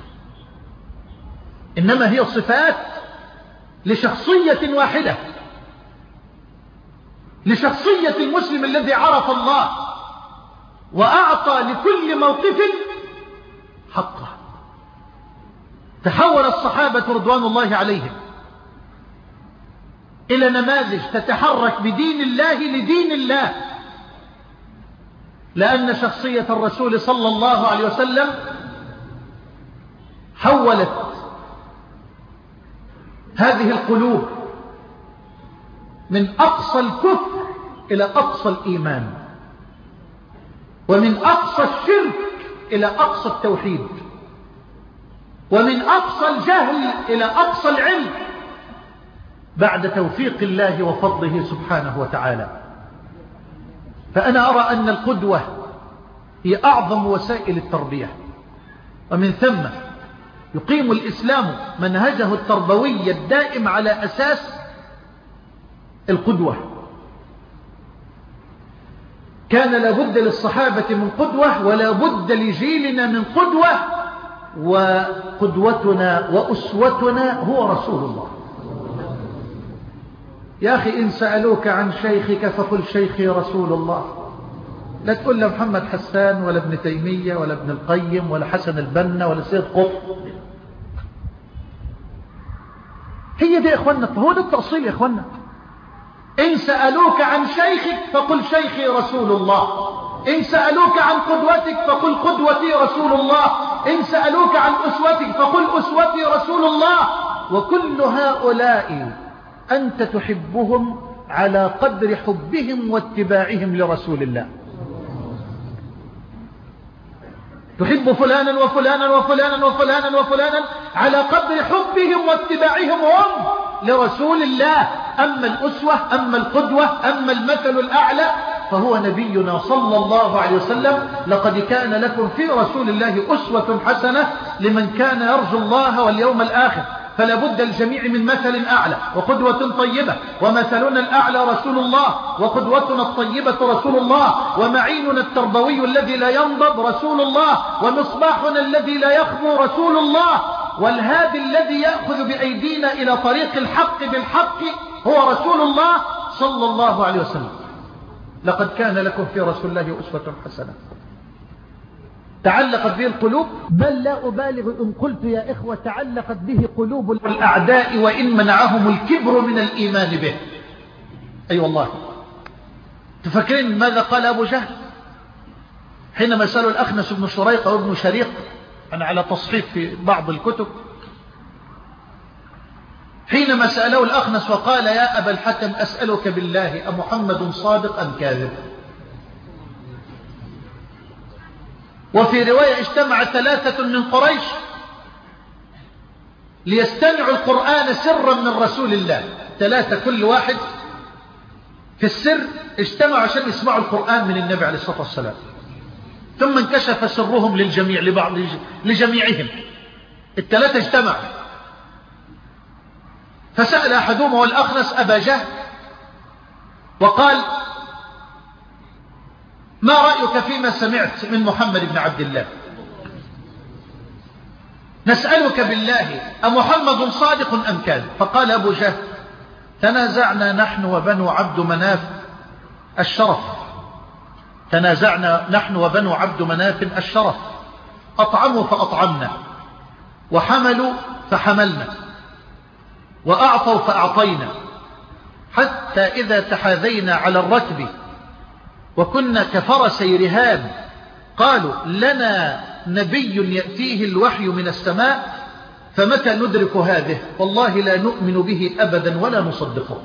Speaker 1: إنما هي صفات لشخصية واحدة، لشخصية المسلم الذي عرف الله وأعطى لكل موقف حقه. تحول الصحابة رضوان الله عليهم إلى نماذج تتحرك بدين الله لدين الله، لأن شخصية الرسول صلى الله عليه وسلم حولت هذه القلوب من أقصى الكفر إلى أقصى الإيمان، ومن أقصى الشرك إلى أقصى التوحيد، ومن أقصى الجهل إلى أقصى العلم، بعد توفيق الله وفضله سبحانه وتعالى. فأنا أرى أن القدوة هي أعظم وسائل التربية، ومن ثم يقيم الإسلام منهجه التربوي الدائم على أساس القدوة. كان لابد للصحابة من قدوة ولا بد لجيلنا من قدوة، وقدوتنا وأسوتنا هو رسول الله. يا أخي إن سألوك عن شيخك فقل شيخي رسول الله. لا تقول له محمد حسان ولا ابن تيمية ولا ابن القيم ولا حسن البنا ولا سيد قطب. هي دي يا إخوانا، هو ده التأصيل يا إخوانا. إن سألوك عن شيخك فقل شيخي رسول الله، إن سألوك عن قدوتك فقل قدوتي رسول الله، إن سألوك عن أسوتك فقل أسوتي رسول الله. وكل هؤلاء أنت تحبهم على قدر حبهم واتباعهم لرسول الله. تحب فلانا وفلانا وفلانا وفلانا وفلانا على قدر حبهم واتباعهم هم لرسول الله. أما الأسوة، أما القدوة، أما المثل الأعلى فهو نبينا صلى الله عليه وسلم. لقد كان لكم في رسول الله أسوة حسنة لمن كان يرجو الله واليوم الآخر. فلا بد الجميع من مثل أعلى وقدوة طيبة. ومثلنا الأعلى رسول الله، وقدوتنا الطيبة رسول الله، ومعيننا التربوي الذي لا ينضب رسول الله، ومصباحنا الذي لا يخفو رسول الله، والهادي الذي يأخذ بأيدينا إلى طريق الحق بالحق هو رسول الله صلى الله عليه وسلم. لقد كان لكم في رسول الله أسوة حسنة. تعلقت به القلوب، بل لا أبالغ إن قلت يا إخوة تعلقت به قلوب الأعداء وإن منعهم الكبر من الإيمان به. أي والله. تفكرين ماذا قال أبو جهل حينما سألوا الأخنس بن شريق أو ابن شريق، أنا على تصحيف في بعض الكتب، حينما سأله الأخنس وقال يا أبا الحكم أسألك بالله أمحمد صادق أم كاذب؟ وفي رواية اجتمع 3 من قريش ليستمعوا القرآن سرا من رسول الله. 3 كل واحد في السر اجتمعوا عشان يسمعوا القرآن من النبي عليه الصلاة والسلام. ثم انكشف سرهم للجميع لجميعهم. 3 اجتمعوا، فسأل أحدهم والأخنس أبا جهل وقال ما رأيك فيما سمعت من محمد بن عبد الله؟ نسألك بالله أمحمد صادق أم كاذب؟ فقال أبو جهل تنازعنا نحن وبنو عبد مناف الشرف، تنازعنا نحن وبنو عبد مناف الشرف، أطعموا فأطعمنا، وحملوا فحملنا، وأعطوا فأعطينا، حتى إذا تحاذينا على الركب وكنا كفرسي رهاب قالوا لنا نبي يأتيه الوحي من السماء فمتى ندرك هذه؟ والله لا نؤمن به أبدا ولا نصدقه.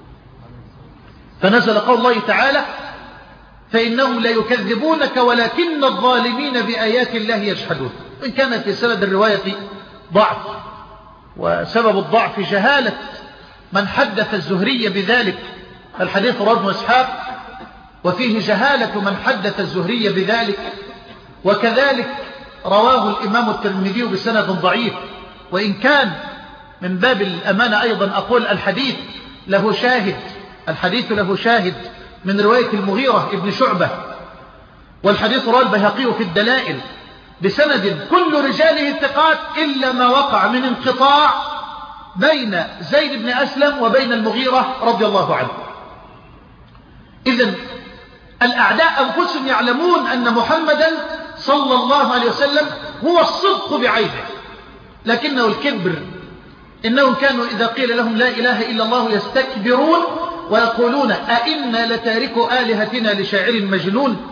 Speaker 1: فنزل قول الله تعالى فإنهم لا يكذبونك ولكن الظالمين بآيات الله يجحدون. إن كان في سند الرواية ضعف، وسبب الضعف جهالة من حدث الزهري بذلك. الحديث رواه ابن إسحاق وفيه جهالة من حدث الزهري بذلك، وكذلك رواه الإمام الترمذي بسند ضعيف. وإن كان من باب الأمانة أيضا أقول الحديث له شاهد، الحديث له شاهد من رواية المغيرة ابن شعبة، والحديث رواه البيهقي في الدلائل بسند كل رجاله ثقات إلا ما وقع من انقطاع بين زيد بن أسلم وبين المغيرة رضي الله عنه. إذن الأعداء أنفسهم يعلمون أن محمدا صلى الله عليه وسلم هو الصدق بعينه، لكنه الكبر. إنهم كانوا إذا قيل لهم لا إله إلا الله يستكبرون ويقولون أئنا لتاركو آلهتنا لشاعر مجنون.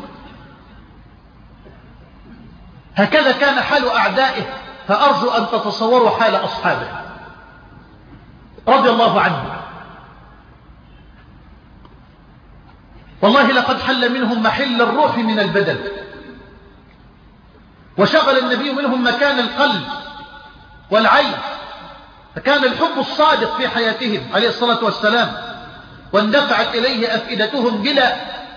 Speaker 1: هكذا كان حال أعدائه، فأرجو أن تتصوروا حال أصحابه رضي الله عنهم. والله لقد حل منهم محل الروح من البدن، وشغل النبي منهم مكان القلب والعين، فكان الحب الصادق في حياتهم عليه الصلاة والسلام، واندفعت إليه أفئدتهم بلا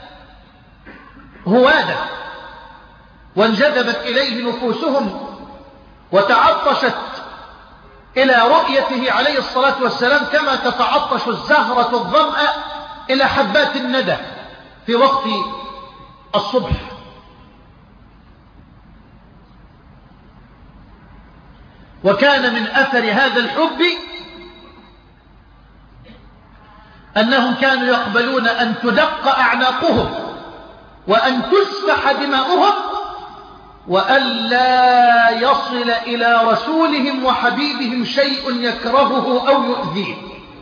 Speaker 1: هوادة، وانجذبت إليه نفوسهم، وتعطشت إلى رؤيته عليه الصلاة والسلام كما تتعطش الزهرة الظمأ إلى حبات الندى في وقت الصبح. وكان من أثر هذا الحب أنهم كانوا يقبلون أن تدق أعناقهم وأن تسفح دماؤهم وأن لا يصل إلى رسولهم وحبيبهم شيء يكرهه أو يؤذيه.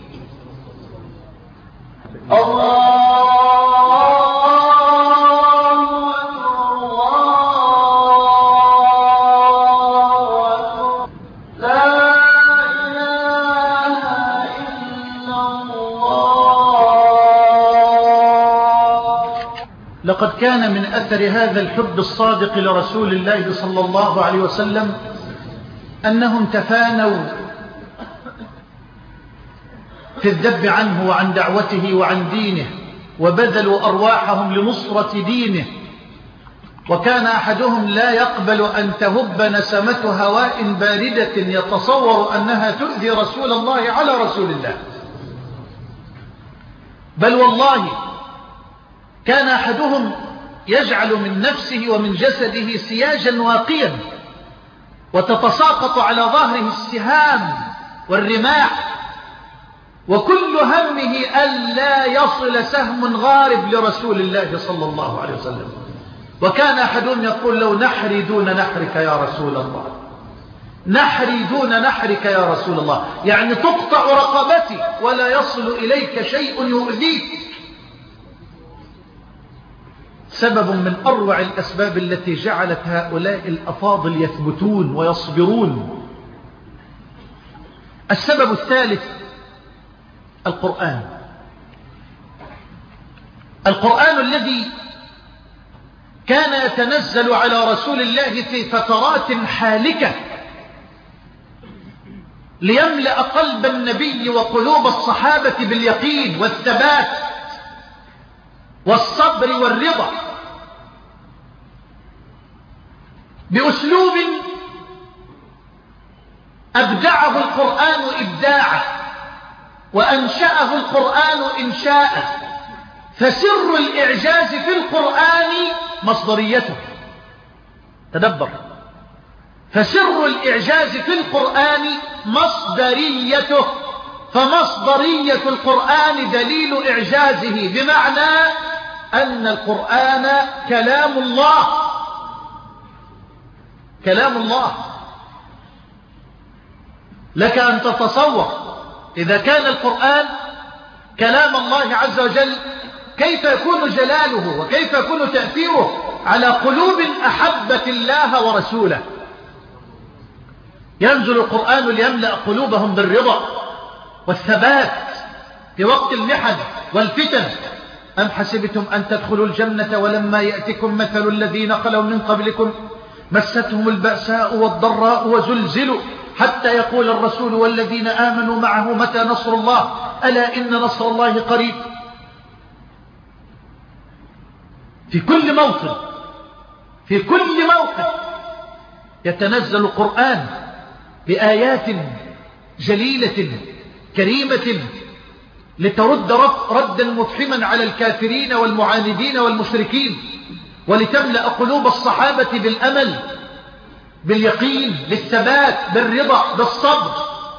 Speaker 1: لقد كان من أثر هذا الحب الصادق لرسول الله صلى الله عليه وسلم أنهم تفانوا في الذب عنه وعن دعوته وعن دينه، وبذلوا أرواحهم لنصرة دينه. وكان أحدهم لا يقبل أن تهب نسمة هواء باردة يتصور أنها تؤذي رسول الله على رسول الله، بل والله كان أحدهم يجعل من نفسه ومن جسده سياجا واقيا وتتساقط على ظهره السهام والرماح، وكل همه ألا يصل سهم غارب لرسول الله صلى الله عليه وسلم. وكان أحدهم يقول: لو نحري دون نحرك يا رسول الله، نحري دون نحرك يا رسول الله، يعني تقطع رقبتي ولا يصل إليك شيء يؤذيك. سبب من أروع الأسباب التي جعلت هؤلاء الأفاضل يثبتون ويصبرون. السبب الثالث القرآن الذي كان يتنزل على رسول الله في فترات حالكة ليملأ قلب النبي وقلوب الصحابة باليقين والثبات والصبر والرضا، بأسلوب أبدعه القرآن إبداعه وأنشأه القرآن إنشاءه. فسر الإعجاز في القرآن مصدريته. تدبر، فسر الإعجاز في القرآن مصدريته، فمصدرية القرآن دليل إعجازه، بمعنى أن القرآن كلام الله، كلام الله. لك أن تتصور إذا كان القرآن كلام الله عز وجل كيف يكون جلاله وكيف يكون تأثيره على قلوب أحبت الله ورسوله. ينزل القرآن ليملأ قلوبهم بالرضا والثبات في وقت المحن والفتن. أم حسبتم أن تدخلوا الجنة ولما يأتكم مثل الذين خلوا من قبلكم مستهم البأساء والضراء وزلزلوا حتى يقول الرسول والذين آمنوا معه متى نصر الله ألا إن نصر الله قريب. في كل موطن، في كل موقف يتنزل القرآن بآيات جليلة كريمة لترد ردا مفحما على الكافرين والمعاندين والمشركين، ولتملأ قلوب الصحابة بالأمل، باليقين، بالثبات، بالرضا، بالصبر.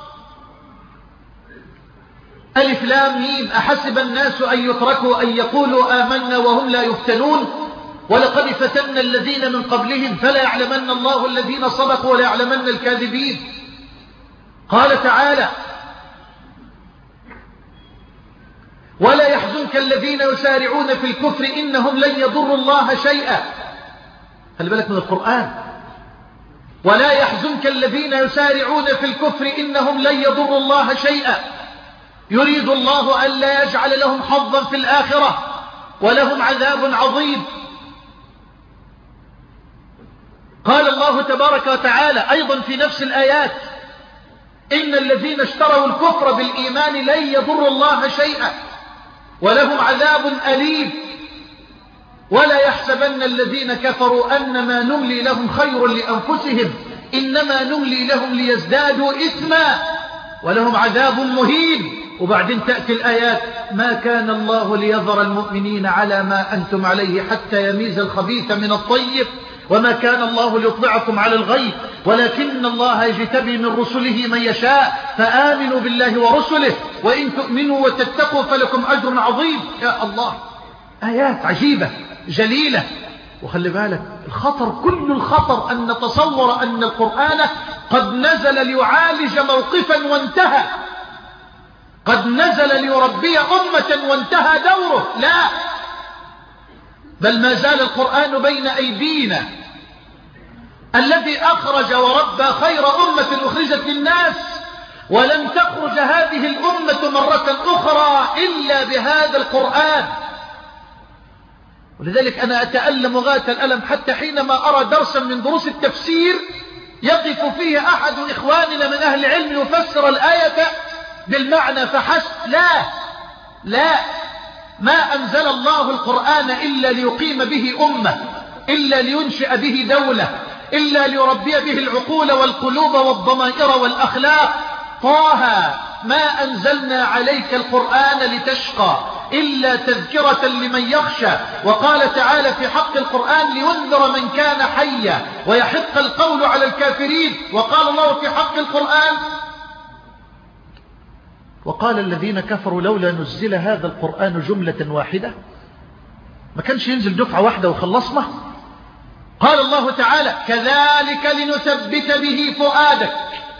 Speaker 1: ألف لام ميم أحسب الناس أن يتركوا أن يقولوا آمنا وهم لا يفتنون ولقد فتنا الذين من قبلهم فلا يعلمن الله الذين صدقوا ولا يعلمن الكاذبين. قال تعالى: ولا يحزنك الذين يسارعون في الكفر إنهم لن يضروا الله شيئا. خلي بالك من القرآن. ولا يحزنك الذين يسارعون في الكفر إنهم لن يضروا الله شيئا يريد الله ألا يجعل لهم حظا في الآخرة ولهم عذاب عظيم. قال الله تبارك وتعالى أيضا في نفس الآيات: إن الذين اشتروا الكفر بالإيمان لن يضروا الله شيئا ولهم عذاب أليم. ولا يحسبن الذين كفروا أنما نملي لهم خير لأنفسهم إنما نملي لهم ليزدادوا إثما ولهم عذاب مهين وبعدين تأتي الآيات ما كان الله ليذر المؤمنين على ما أنتم عليه حتى يميز الخبيث من الطيب وما كان الله ليطلعكم على الغيب ولكن الله يجتبي من رسله من يشاء فآمنوا بالله ورسله وإن تؤمنوا وتتقوا فلكم أجر عظيم. يا الله، آيات عجيبة جليلة. وخلي بالك الخطر، كل الخطر أن نتصور أن القرآن قد نزل ليعالج موقفا وانتهى، قد نزل ليربي أمة وانتهى دوره. لا، بل ما زال القرآن بين أيدينا. الذي أخرج وربى خير أمة أخرجت للناس، ولن تخرج هذه الأمة مرة أخرى إلا بهذا القرآن. ولذلك أنا أتألم غاية الألم حتى حينما أرى درسا من دروس التفسير يقف فيه أحد إخواننا من أهل العلم يفسر الآية بالمعنى فحسب. لا، ما أنزل الله القرآن إلا ليقيم به أمة، إلا لينشئ به دولة، إلا ليربي به العقول والقلوب والضمائر والأخلاق. طه ما أنزلنا عليك القرآن لتشقى إلا تذكرة لمن يخشى. وقال تعالى في حق القرآن لينذر من كان حيا ويحق القول على الكافرين. وقال الله في حق القرآن وقال الذين كفروا لولا نزل هذا القرآن جملة واحدة، ما كانش ينزل دفعة واحدة وخلصنا. قال الله تعالى كذلك لنثبت به فؤادك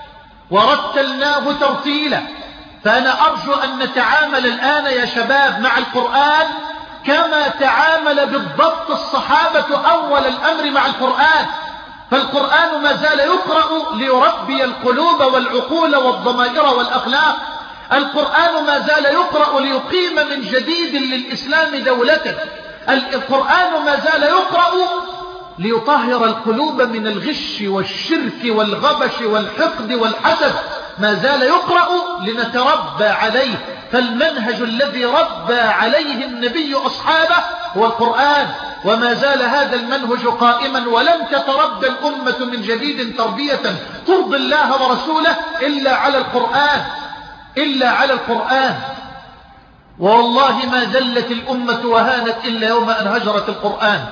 Speaker 1: ورتلناه ترتيلا. فأنا أرجو أن نتعامل الآن يا شباب مع القرآن كما تعامل بالضبط الصحابة أول الأمر مع القرآن. فالقرآن ما زال يقرأ ليربي القلوب والعقول والضمائر والأخلاق. القرآن ما زال يقرأ ليقيم من جديد للإسلام دولته. القرآن ما زال يقرأ ليطهر القلوب من الغش والشرك والغبش والحقد والحسد. ما زال يقرأ لنتربى عليه. فالمنهج الذي ربى عليه النبي أصحابه هو القرآن، وما زال هذا المنهج قائما. ولن تتربى الأمة من جديد تربية ترضي الله ورسوله إلا على القرآن، إلا على القرآن. والله ما ذلت الأمة وهانت إلا يوم أن هجرت القرآن.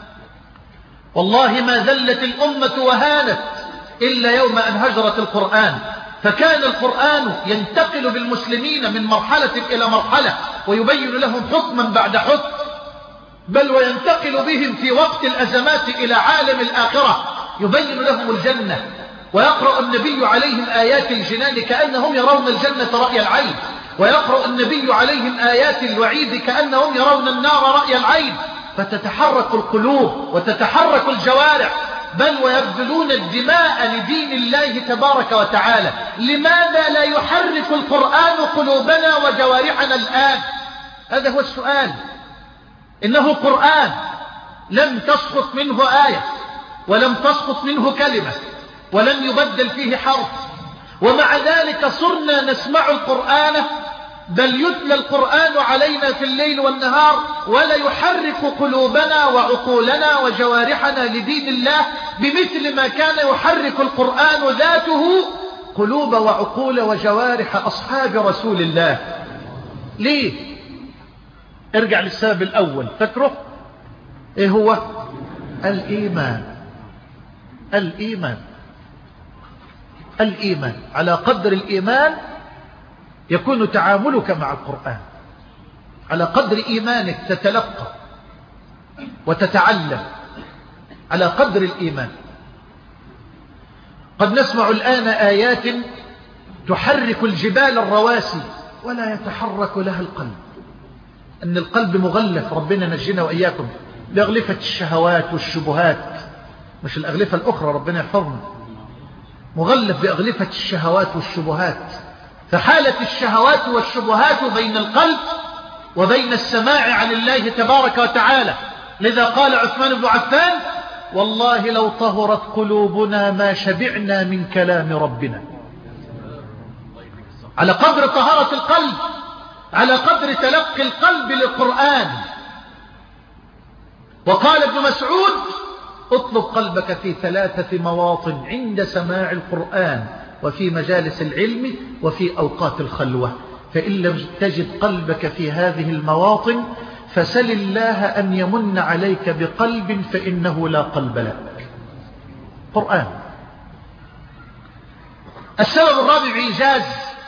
Speaker 1: والله ما ذلت الأمة وهانت إلا يوم أن هجرت القرآن. فكان القرآن ينتقل بالمسلمين من مرحلة إلى مرحلة ويبين لهم حكما بعد حكم، بل وينتقل بهم في وقت الأزمات إلى عالم الآخرة يبين لهم الجنة. ويقرأ النبي عليهم آيات الجنان كأنهم يرون الجنة رأي العين، ويقرأ النبي عليهم آيات الوعيد كأنهم يرون النار رأي العين. فتتحرك القلوب وتتحرك الجوارح، بل ويبذلون الدماء لدين الله تبارك وتعالى. لماذا لا يحرك القرآن قلوبنا وجوارحنا الآن؟ هذا هو السؤال. إنه قرآن لم تسقط منه آية ولم تسقط منه كلمة ولم يبدل فيه حرف، ومع ذلك صرنا نسمع القرآن، بل يتلى القرآن علينا في الليل والنهار ولا يحرك قلوبنا وعقولنا وجوارحنا لدين الله بمثل ما كان يحرك القرآن ذاته قلوب وعقول وجوارح أصحاب رسول الله. ليه؟ ارجع للسبب الأول، فاكره ايه هو؟ الإيمان. الإيمان، الإيمان. على قدر الإيمان يكون تعاملك مع القرآن، على قدر إيمانك تتلقى وتتعلم، على قدر الإيمان. قد نسمع الآن آيات تحرك الجبال الرواسي ولا يتحرك لها القلب. أن القلب مغلف، ربنا نجينا وإياكم بأغلفة الشهوات والشبهات، مش الأغلفة الأخرى، ربنا يحفظنا. مغلف بأغلفة الشهوات والشبهات. فحالة الشهوات والشبهات بين القلب وبين السماع عن الله تبارك وتعالى. لذا قال عثمان بن عفان والله لو طهرت قلوبنا ما شبعنا من كلام ربنا. على قدر طهارة القلب، على قدر تلقي القلب للقرآن. وقال ابن مسعود اطلب قلبك في 3 مواطن: عند سماع القرآن، وفي مجالس العلم، وفي أوقات الخلوة. فإن لم تجد قلبك في هذه المواطن فسل الله أن يمن عليك بقلب فإنه لا قلب لك. قرآن. السبب الرابع إيجاز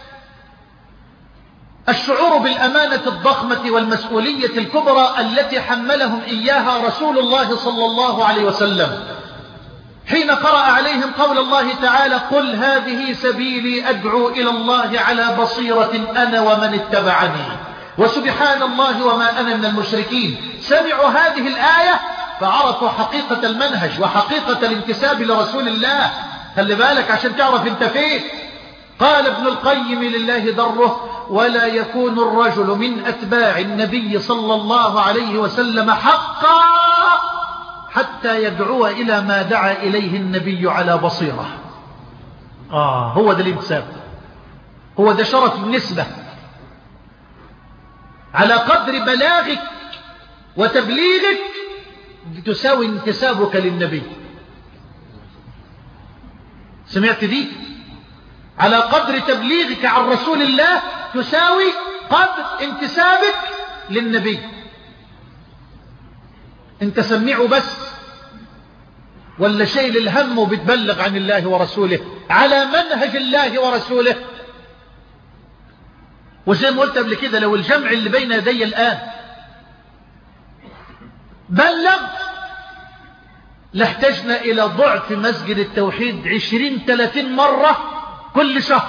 Speaker 1: الشعور بالأمانة الضخمة والمسؤولية الكبرى التي حملهم إياها رسول الله صلى الله عليه وسلم حين قرأ عليهم قول الله تعالى: قل هذه سبيلي أدعو إلى الله على بصيرة أنا ومن اتبعني وسبحان الله وما أنا من المشركين. سمعوا هذه الآية فعرفوا حقيقة المنهج وحقيقة الانتساب لرسول الله. خلي بالك عشان تعرف انت فيه. قال ابن القيم: لله دره ولا يكون الرجل من أتباع النبي صلى الله عليه وسلم حقا حتى يدعو إلى ما دعا إليه النبي على بصيرة. هو ده الانتساب، هو ده شرف النسبة. على قدر بلاغك وتبليغك تساوي انتسابك للنبي. سمعت دي؟ على قدر تبليغك عن رسول الله تساوي قدر انتسابك للنبي. انت سمعه بس ولا شيء الهم وبتبلغ عن الله ورسوله على منهج الله ورسوله. وزي ما قلت قبل كده، لو الجمع اللي بين يدي الآن بلغ لاحتجنا إلى ضعف مسجد التوحيد 20-30 مرة كل شهر،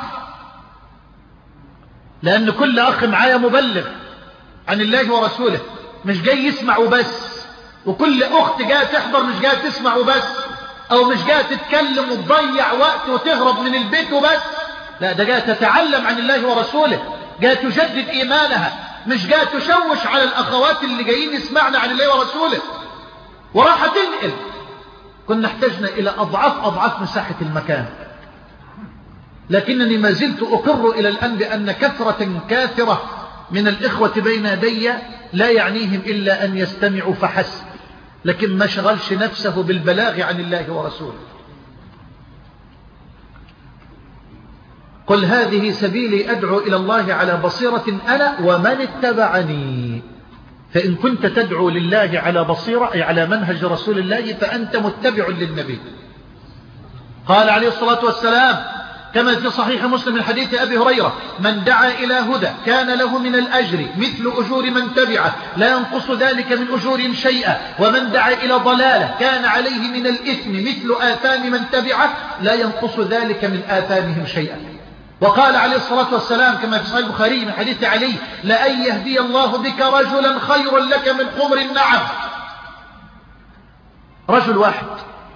Speaker 1: لأن كل أخ معايا مبلغ عن الله ورسوله، مش جاي يسمع وبس، وكل أخت جاية تحضر مش جاية تسمع وبس، أو مش جاية تتكلم وتضيع وقت وتهرب من البيت وبس، لا، ده جاية تتعلم عن الله ورسوله، جاية تجدد إيمانها، مش جاية تشوش على الأخوات اللي جايين يسمعنا عن الله ورسوله وراح تنقل. كنا احتجنا إلى أضعاف مساحة المكان، لكنني ما زلت أقر إلى الآن بأن كثرة من الإخوة بين يدي لا يعنيهم إلا أن يستمعوا فحسب، لكن ما شغلش نفسه بالبلاغ عن الله ورسوله. قل هذه سبيلي أدعو إلى الله على بصيرة أنا ومن اتبعني. فإن كنت تدعو لله على بصيرة أي على منهج رسول الله فأنت متبع للنبي. قال عليه الصلاة والسلام كما في صحيح مسلم من حديث أبي هريرة: من دعا إلى هدى كان له من الأجر مثل أجور من تبعه لا ينقص ذلك من أجور شيئا، ومن دعا إلى ضلالة كان عليه من الإثم مثل آثام من تبعه لا ينقص ذلك من آثامهم شيئا. وقال عليه الصلاة والسلام كما في صحيح البخاري من حديث علي: لأن يهدي الله بك رجلا خير لك من حمر النعم. رجل واحد،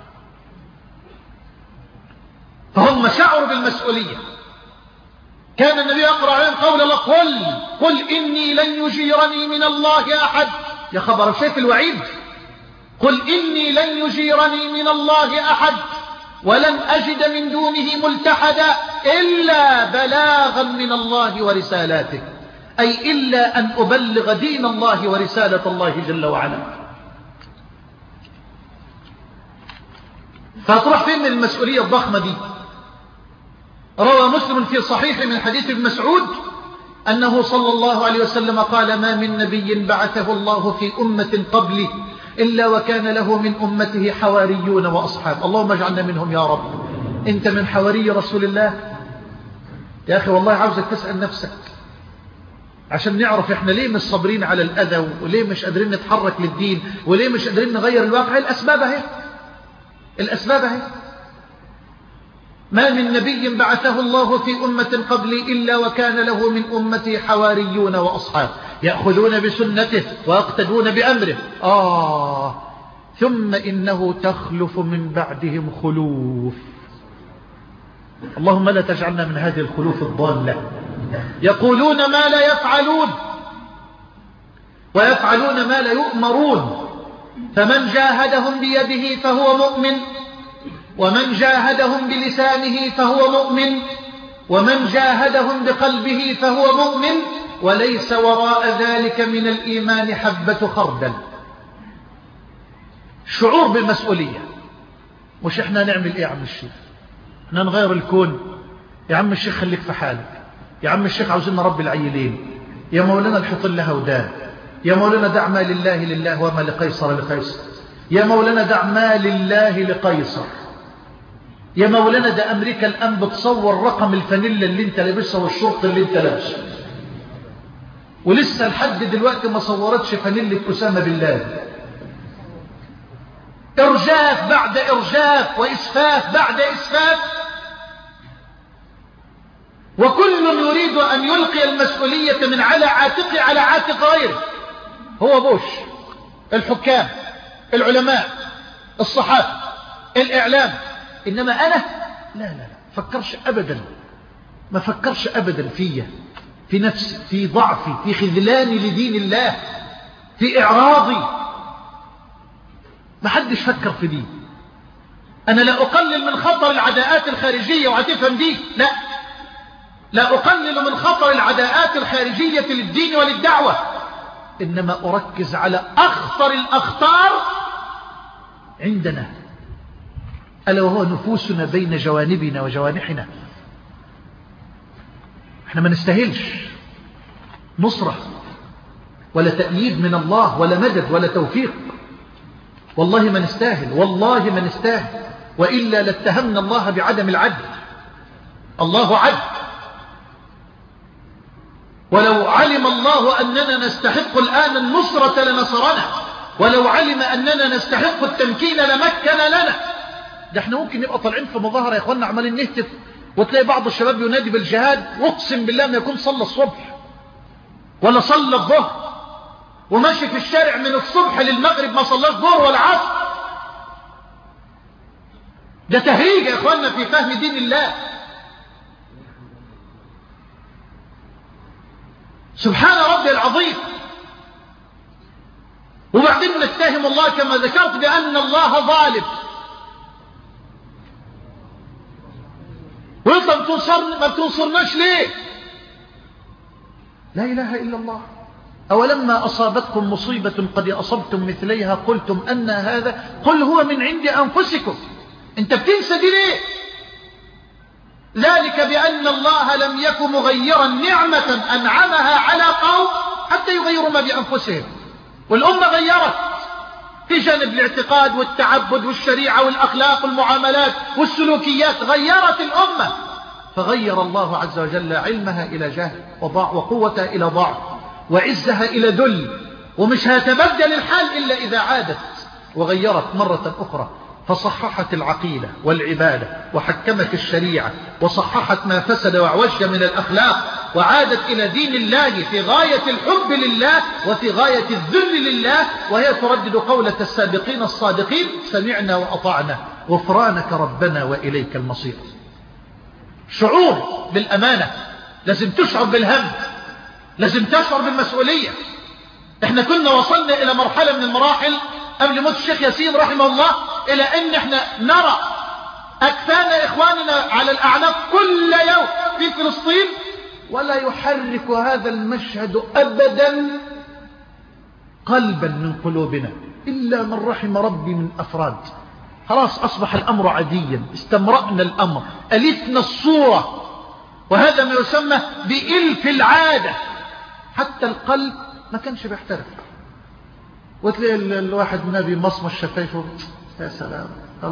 Speaker 1: فهم شعروا بالمسؤولية. كان النبي يقرأ عليهم قول الله: قل إني لن يجيرني من الله أحد. يا خبر شيء في الوعيد. قل إني لن يجيرني من الله أحد ولن أجد من دونه ملتحدا إلا بلاغا من الله ورسالاته، أي إلا أن أبلغ دين الله ورسالة الله جل وعلا. فتروح فين من المسؤولية الضخمة دي؟ روى مسلم في صحيح من حديث ابن مسعود أنه صلى الله عليه وسلم قال: ما من نبي بعثه الله في أمة قبلي إلا وكان له من أمته حواريون وأصحاب. اللهم اجعلنا منهم يا رب. أنت من حواري رسول الله؟ يا أخي والله عاوزك تسأل نفسك عشان نعرف إحنا ليه مش صابرين على الأذى، وليه مش قادرين نتحرك للدين، وليه مش قادرين نغير الواقع. الأسباب اهي. ما من نبي بعثه الله في أمة قبلي إلا وكان له من أمتي حواريون وأصحاب يأخذون بسنته ويقتدون بأمره. ثم إنه تخلف من بعدهم خلوف. اللهم لا تجعلنا من هذه الخلوف الضالة. يقولون ما لا يفعلون ويفعلون ما لا يؤمرون. فمن جاهدهم بيده فهو مؤمن، ومن جاهدهم بلسانه فهو مؤمن، ومن جاهدهم بقلبه فهو مؤمن، وليس وراء ذلك من الإيمان حبة خردل. شعور بالمسؤولية. مش احنا نعمل ايه يا عم الشيخ؟ احنا نغير الكون؟ يا عم الشيخ خليك في حالك. يا عم الشيخ عاوزين نربي العيلين، يا مولانا الحيطان لها ودان، يا مولانا دع ما لله لله وما لقيصر لقيصر، يا مولانا دع ما لله لقيصر، يا مولانا ده أمريكا الآن بتصور رقم الفانيلا اللي انت لابسها والشرط اللي انت لابسه، ولسه لحد دلوقتي ما صورتش فانيلة أسامة بن لادن. إرجاف بعد إرجاف وإسفاف بعد إسفاف، وكل يريد أن يلقي المسؤولية من على عاتقه على عاتق غيره. هو بوش، الحكام، العلماء، الصحافة، الإعلام، إنما أنا لا فكرش أبدا، ما فكرش أبدا فيا، في نفسي، في ضعفي، في خذلاني لدين الله، في إعراضي. ما حدش فكر في دي. أنا لا أقلل من خطر العداءات الخارجية، وهتفهم دي، لا أقلل من خطر العداءات الخارجية للدين وللدعوة، إنما أركز على أخطر الأخطار عندنا، ألا وهو نفوسنا بين جوانبنا وجوانحنا. احنا ما نستاهلش نصرة ولا تأييد من الله ولا مدد ولا توفيق، والله ما نستاهل، والله ما نستاهل، وإلا لاتهمنا الله بعدم العدل. الله عدل، ولو علم الله أننا نستحق الآن النصرة لنصرنا، ولو علم أننا نستحق التمكين لمكن لنا. ده احنا ممكن نبقى طالعين في مظاهرة يا اخوانا عمالين نهتف، وتلاقي بعض الشباب ينادي بالجهاد، واقسم بالله ما يكون صلى الصبح ولا صلى الظهر، وماشي في الشارع من الصبح للمغرب ما صلاش ظهر ولا عصر. ده تهريج يا اخوانا في فهم دين الله. سبحان ربي العظيم. وبعدين نتهم الله كما ذكرت بأن الله ظالم، ويطلب ما بتنصرناش ليه؟ لا إله إلا الله. أولما أصابتكم مصيبة قد أصبتم مثليها قلتم أن هذا، قل هو من عند أنفسكم. أنت بتنسى دي ليه؟ ذلك بأن الله لم يكن مغيرا نعمة أنعمها على قوم حتى يغيروا ما بأنفسهم. والأمة غيرت في جانب الاعتقاد والتعبد والشريعة والأخلاق والمعاملات والسلوكيات، غيرت الأمة، فغير الله عز وجل علمها إلى جهل، وقوتها إلى ضعف، وعزها إلى ذل. ومش هتبدل الحال إلا إذا عادت وغيرت مرة أخرى، فصححت العقيدة والعبادة، وحكمت الشريعة، وصححت ما فسد وعوج من الأخلاق، وعادت إلى دين الله في غاية الحب لله وفي غاية الذل لله، وهي تردد قولة السابقين الصادقين: سمعنا وأطعنا غفرانك ربنا وإليك المصير. شعور بالأمانة، لازم تشعر بالهم، لازم تشعر بالمسؤولية. احنا كنا وصلنا إلى مرحلة من المراحل قبل موت الشيخ ياسين رحمه الله إلى أن احنا نرى أكفان إخواننا على الأعناق كل يوم في فلسطين، ولا يحرك هذا المشهد أبدا قلبا من قلوبنا إلا من رحم ربي من أفراد. خلاص أصبح الأمر عاديا، استمرأنا الأمر، ألفنا الصورة، وهذا ما يسمى بإلف العادة. حتى القلب ما كانش بيحترق، وتلاقي الواحد نبي مصمص شفايفه، يا سلام،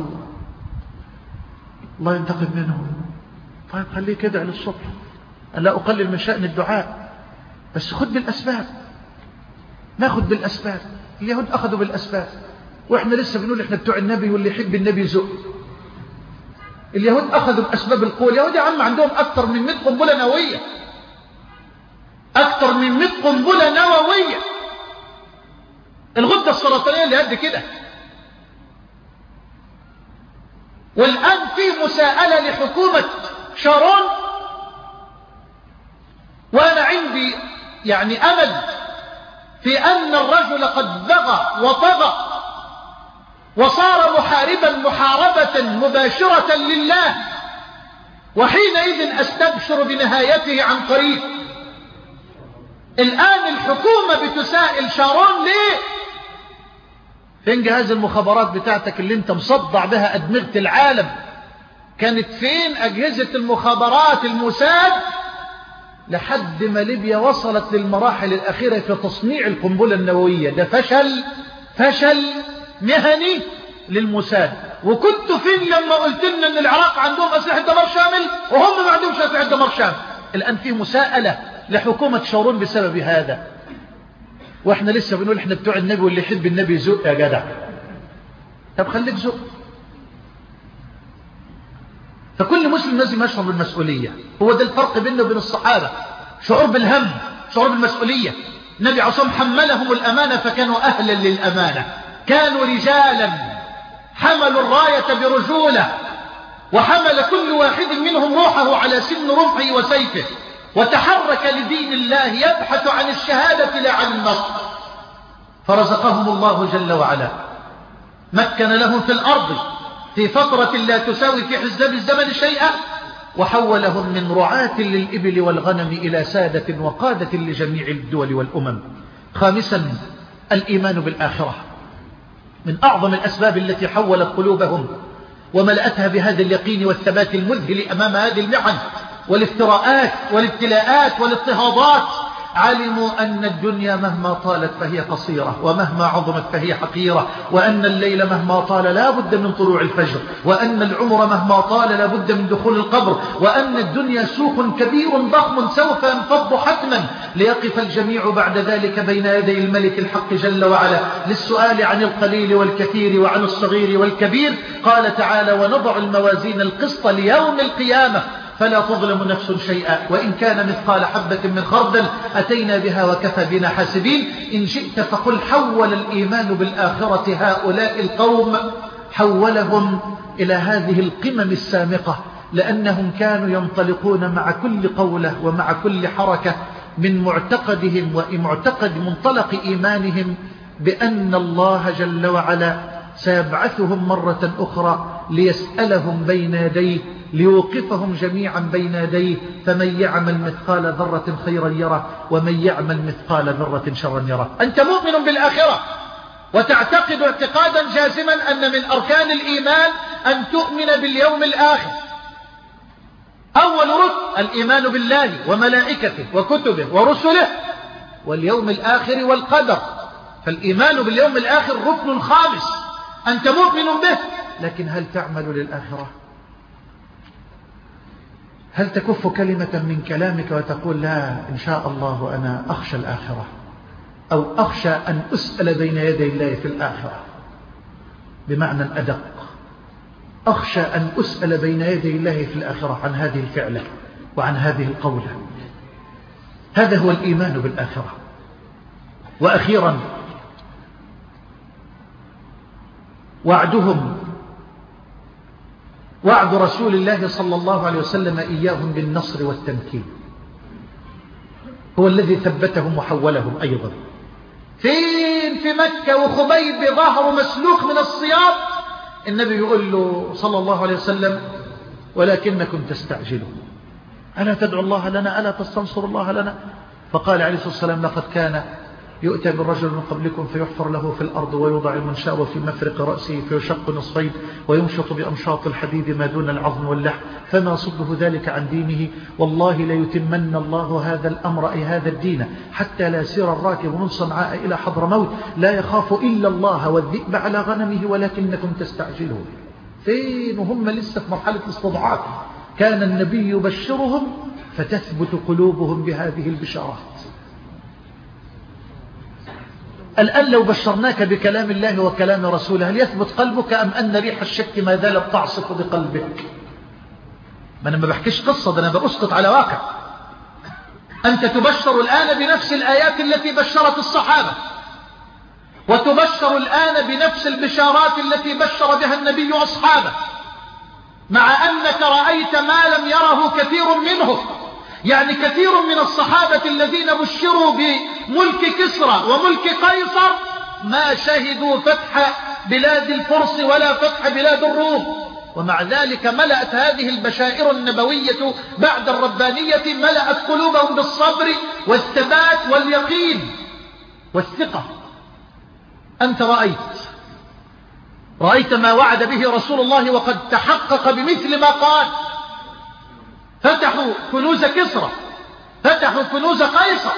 Speaker 1: الله ينتقم منه. طيب خليه كده للصبح، لا أقلل من شأن الدعاء، بس خد بالأسباب، ناخد بالأسباب. اليهود أخذوا بالأسباب، وإحنا لسه بنقول إحنا بتوع النبي، واللي يحب النبي يزق. اليهود أخذوا بأسباب القوة. اليهود يا عم عندهم أكثر من 100 قنبلة نووية، أكثر من 100 قنبلة نووية. الغدة السرطانية اللي قد كده. والآن في مساءلة لحكومة شارون، وأنا عندي يعني أمل في أن الرجل قد بغى وطغى وصار محاربا محاربة مباشرة لله، وحينئذ أستبشر بنهايته عن قريب. الآن الحكومة بتسائل شارون: ليه؟ فين جهاز المخابرات بتاعتك اللي انت مصدع بها أدمغة العالم؟ كانت فين أجهزة المخابرات الموساد لحد ما ليبيا وصلت للمراحل الأخيرة في تصنيع القنبلة النووية. ده فشل مهني للموساد. وكنت فين لما قلت لنا ان العراق عندهم أسلحة دمار شامل وهم ما عندهمش أسلحة دمار شامل؟ الآن في مساءلة لحكومة شارون بسبب هذا، واحنا لسه بنقول احنا بتوع النبي واللي يحب النبي يزق يا جدع. طب خليك زق. فكل مسلم لازم يشعر بالمسؤولية. هو ده الفرق بينه وبين الصحابة، شعور بالهم، شعور بالمسؤولية. النبي عصام حملهم الأمانة فكانوا أهلا للأمانة، كانوا رجالا حملوا الراية برجولة، وحمل كل واحد منهم روحه على سن رمحه وسيفه، وتحرك لدين الله يبحث عن الشهادة لا عن النصر. فرزقهم الله جل وعلا، مكن لهم في الأرض في فترة لا تساوي في حساب الزمن شيئا، وحولهم من رعاة للإبل والغنم إلى سادة وقادة لجميع الدول والأمم. خامسا، الإيمان بالآخرة من أعظم الأسباب التي حولت قلوبهم وملأتها بهذا اليقين والثبات المذهل أمام هذه المحن والافتراءات والابتلاءات والاضطهادات. علموا أن الدنيا مهما طالت فهي قصيرة، ومهما عظمت فهي حقيرة، وأن الليل مهما طال لا بد من طلوع الفجر، وأن العمر مهما طال لا بد من دخول القبر، وأن الدنيا سوق كبير ضخم سوف ينفض حتما ليقف الجميع بعد ذلك بين يدي الملك الحق جل وعلا للسؤال عن القليل والكثير وعن الصغير والكبير. قال تعالى: ونضع الموازين القسط ليوم القيامة فلا تظلم نفس شيئا وإن كان مثقال حبة من خردل أتينا بها وكفى بنا حاسبين. إن شئت فقل حول الإيمان بالآخرة هؤلاء القوم، حولهم إلى هذه القمم السامقة، لأنهم كانوا ينطلقون مع كل قولة ومع كل حركة من معتقدهم ومعتقد منطلق إيمانهم بأن الله جل وعلا سيبعثهم مرة أخرى ليسألهم بين يديه، ليوقفهم جميعا بين يديه، فمن يعمل مثقال ذرة خيرا يره ومن يعمل مثقال ذرة شرا يره. أنت مؤمن بالآخرة وتعتقد اعتقادا جازما أن من أركان الإيمان أن تؤمن باليوم الآخر. أول ركن الإيمان بالله وملائكته وكتبه ورسله واليوم الآخر والقدر. فالإيمان باليوم الآخر ركن خامس، أنت مؤمن به، لكن هل تعمل للآخرة؟ هل تكف كلمة من كلامك وتقول لا إن شاء الله أنا أخشى الآخرة، أو أخشى أن أسأل بين يدي الله في الآخرة؟ بمعنى الأدق، أخشى أن أسأل بين يدي الله في الآخرة عن هذه الفعلة وعن هذه القولة. هذا هو الإيمان بالآخرة. وأخيرا، وعد رسول الله صلى الله عليه وسلم إياهم بالنصر والتمكين هو الذي ثبتهم وحولهم أيضا. في مكة وخبيب ظهر مسلوق من الصياط، النبي يقول له صلى الله عليه وسلم: ولكنكم تستعجلون، ألا تدعو الله لنا، ألا تستنصر الله لنا؟ فقال عليه الصلاة والسلام: لقد كان يؤتى بالرجل من قبلكم فيحفر له في الأرض ويوضع المنشار في مفرق رأسه فيشق نصفين ويمشط بأمشاط الحديد ما دون العظم واللحم فما صده ذلك عن دينه، والله ليتمن الله هذا الأمر أي هذا الدين حتى لا يسير الراكب من صنعاء إلى حضرموت لا يخاف إلا الله والذئب على غنمه ولكنكم تستعجلون. فين هم لسه في مرحلة الاستضعاف؟ كان النبي يبشرهم فتثبت قلوبهم بهذه البشارات. الآن لو بشرناك بكلام الله وكلام رسوله هل يثبت قلبك أم أن ريح الشك ما زالت تعصف بقلبك؟ ما أنا ما بحكيش قصة، ده أنا بأسقط على واقع. أنت تبشر الآن بنفس الآيات التي بشرت الصحابة، وتبشر الآن بنفس البشارات التي بشر بها النبي أصحابه، مع أنك رأيت ما لم يره كثير منهم. يعني كثير من الصحابة الذين بشروا بملك كسرى وملك قيصر ما شهدوا فتح بلاد الفرس ولا فتح بلاد الروم، ومع ذلك ملأت هذه البشائر النبوية بعد الربانية ملأت قلوبهم بالصبر والثبات واليقين والثقة. أنت رأيت ما وعد به رسول الله وقد تحقق بمثل ما قال. فتحوا كنوز كسرى، فتحوا كنوز قيصر.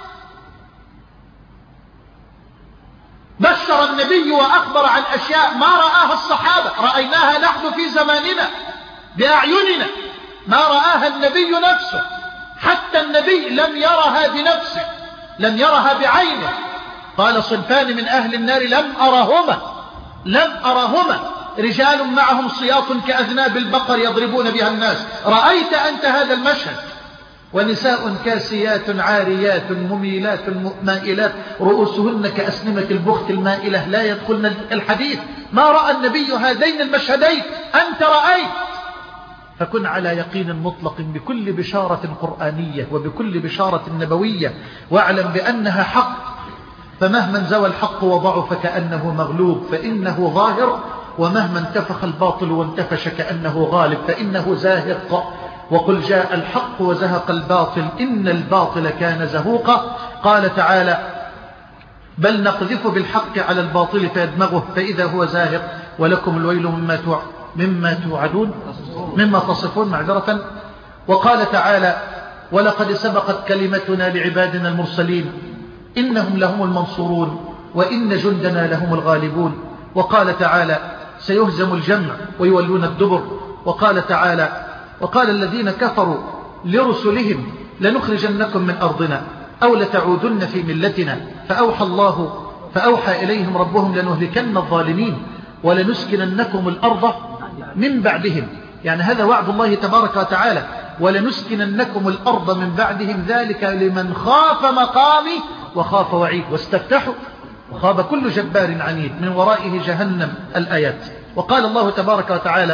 Speaker 1: بشر النبي وأخبر عن أشياء ما رآها الصحابة، رأيناها نحن في زماننا بأعيننا، ما رآها النبي نفسه. حتى النبي لم يرها بنفسه، لم يرها بعينه. قال صنفان من أهل النار لم أرهما رجال معهم سياط كأذناب البقر يضربون بها الناس. رأيت أنت هذا المشهد؟ ونساء كاسيات عاريات مميلات مائلات رؤوسهن كأسنمة البخت المائلة لا يدخلن الحديث. ما رأى النبي هذين المشهدين؟ أنت رأيت. فكن على يقين مطلق بكل بشارة قرآنية وبكل بشارة نبوية، واعلم بأنها حق. فمهما انزوى الحق وضعف كأنه مغلوب فإنه ظاهر، ومهما انتفخ الباطل وانتفش كأنه غالب فإنه زاهق. وقل جاء الحق وزهق الباطل إن الباطل كان زهوقا. قال تعالى بل نقذف بالحق على الباطل فيدمغه فإذا هو زاهق ولكم الويل مما توعدون مما تصفون معذرة. وقال تعالى ولقد سبقت كلمتنا لعبادنا المرسلين إنهم لهم المنصورون وإن جندنا لهم الغالبون. وقال تعالى سيهزم الجمع ويولون الدبر. وقال تعالى وقال الذين كفروا لرسلهم لنخرجنكم من أرضنا أو لتعودن في ملتنا فأوحى إليهم ربهم لنهلكن الظالمين ولنسكننكم الأرض من بعدهم. يعني هذا وعد الله تبارك وتعالى، ولنسكننكم الأرض من بعدهم ذلك لمن خاف مقامي وخاف وعيد واستفتحوا وخاب كل جبار عنيد من ورائه جهنم. الآيات. وقال الله تبارك وتعالى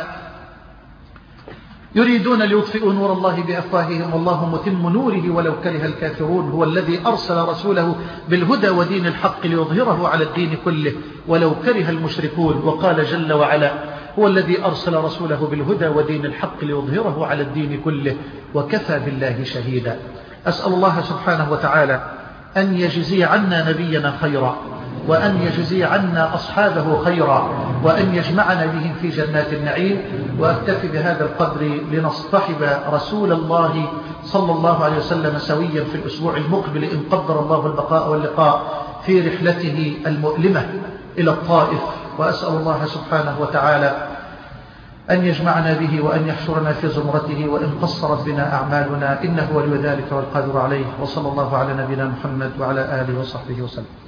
Speaker 1: يريدون ليطفئوا نور الله بأفواههم والله متم نوره ولو كره الكافرون. هو الذي أرسل رسوله بالهدى ودين الحق ليظهره على الدين كله ولو كره المشركون. وقال جل وعلا هو الذي أرسل رسوله بالهدى ودين الحق ليظهره على الدين كله وكفى بالله شهيدا. أسأل الله سبحانه وتعالى أن يجزي عنا نبينا خيرا، وأن يجزي عنا أصحابه خيرا، وأن يجمعنا بهم في جنات النعيم. وأكتفي بهذا القدر لنصطحب رسول الله صلى الله عليه وسلم سويا في الأسبوع المقبل إن قدر الله البقاء واللقاء في رحلته المؤلمة إلى الطائف. وأسأل الله سبحانه وتعالى أن يجمعنا به وأن يحشرنا في زمرته وإن قصرت بنا أعمالنا إنه ولي ذلك والقادر عليه. وصلى الله على نبينا محمد وعلى آله وصحبه وسلم.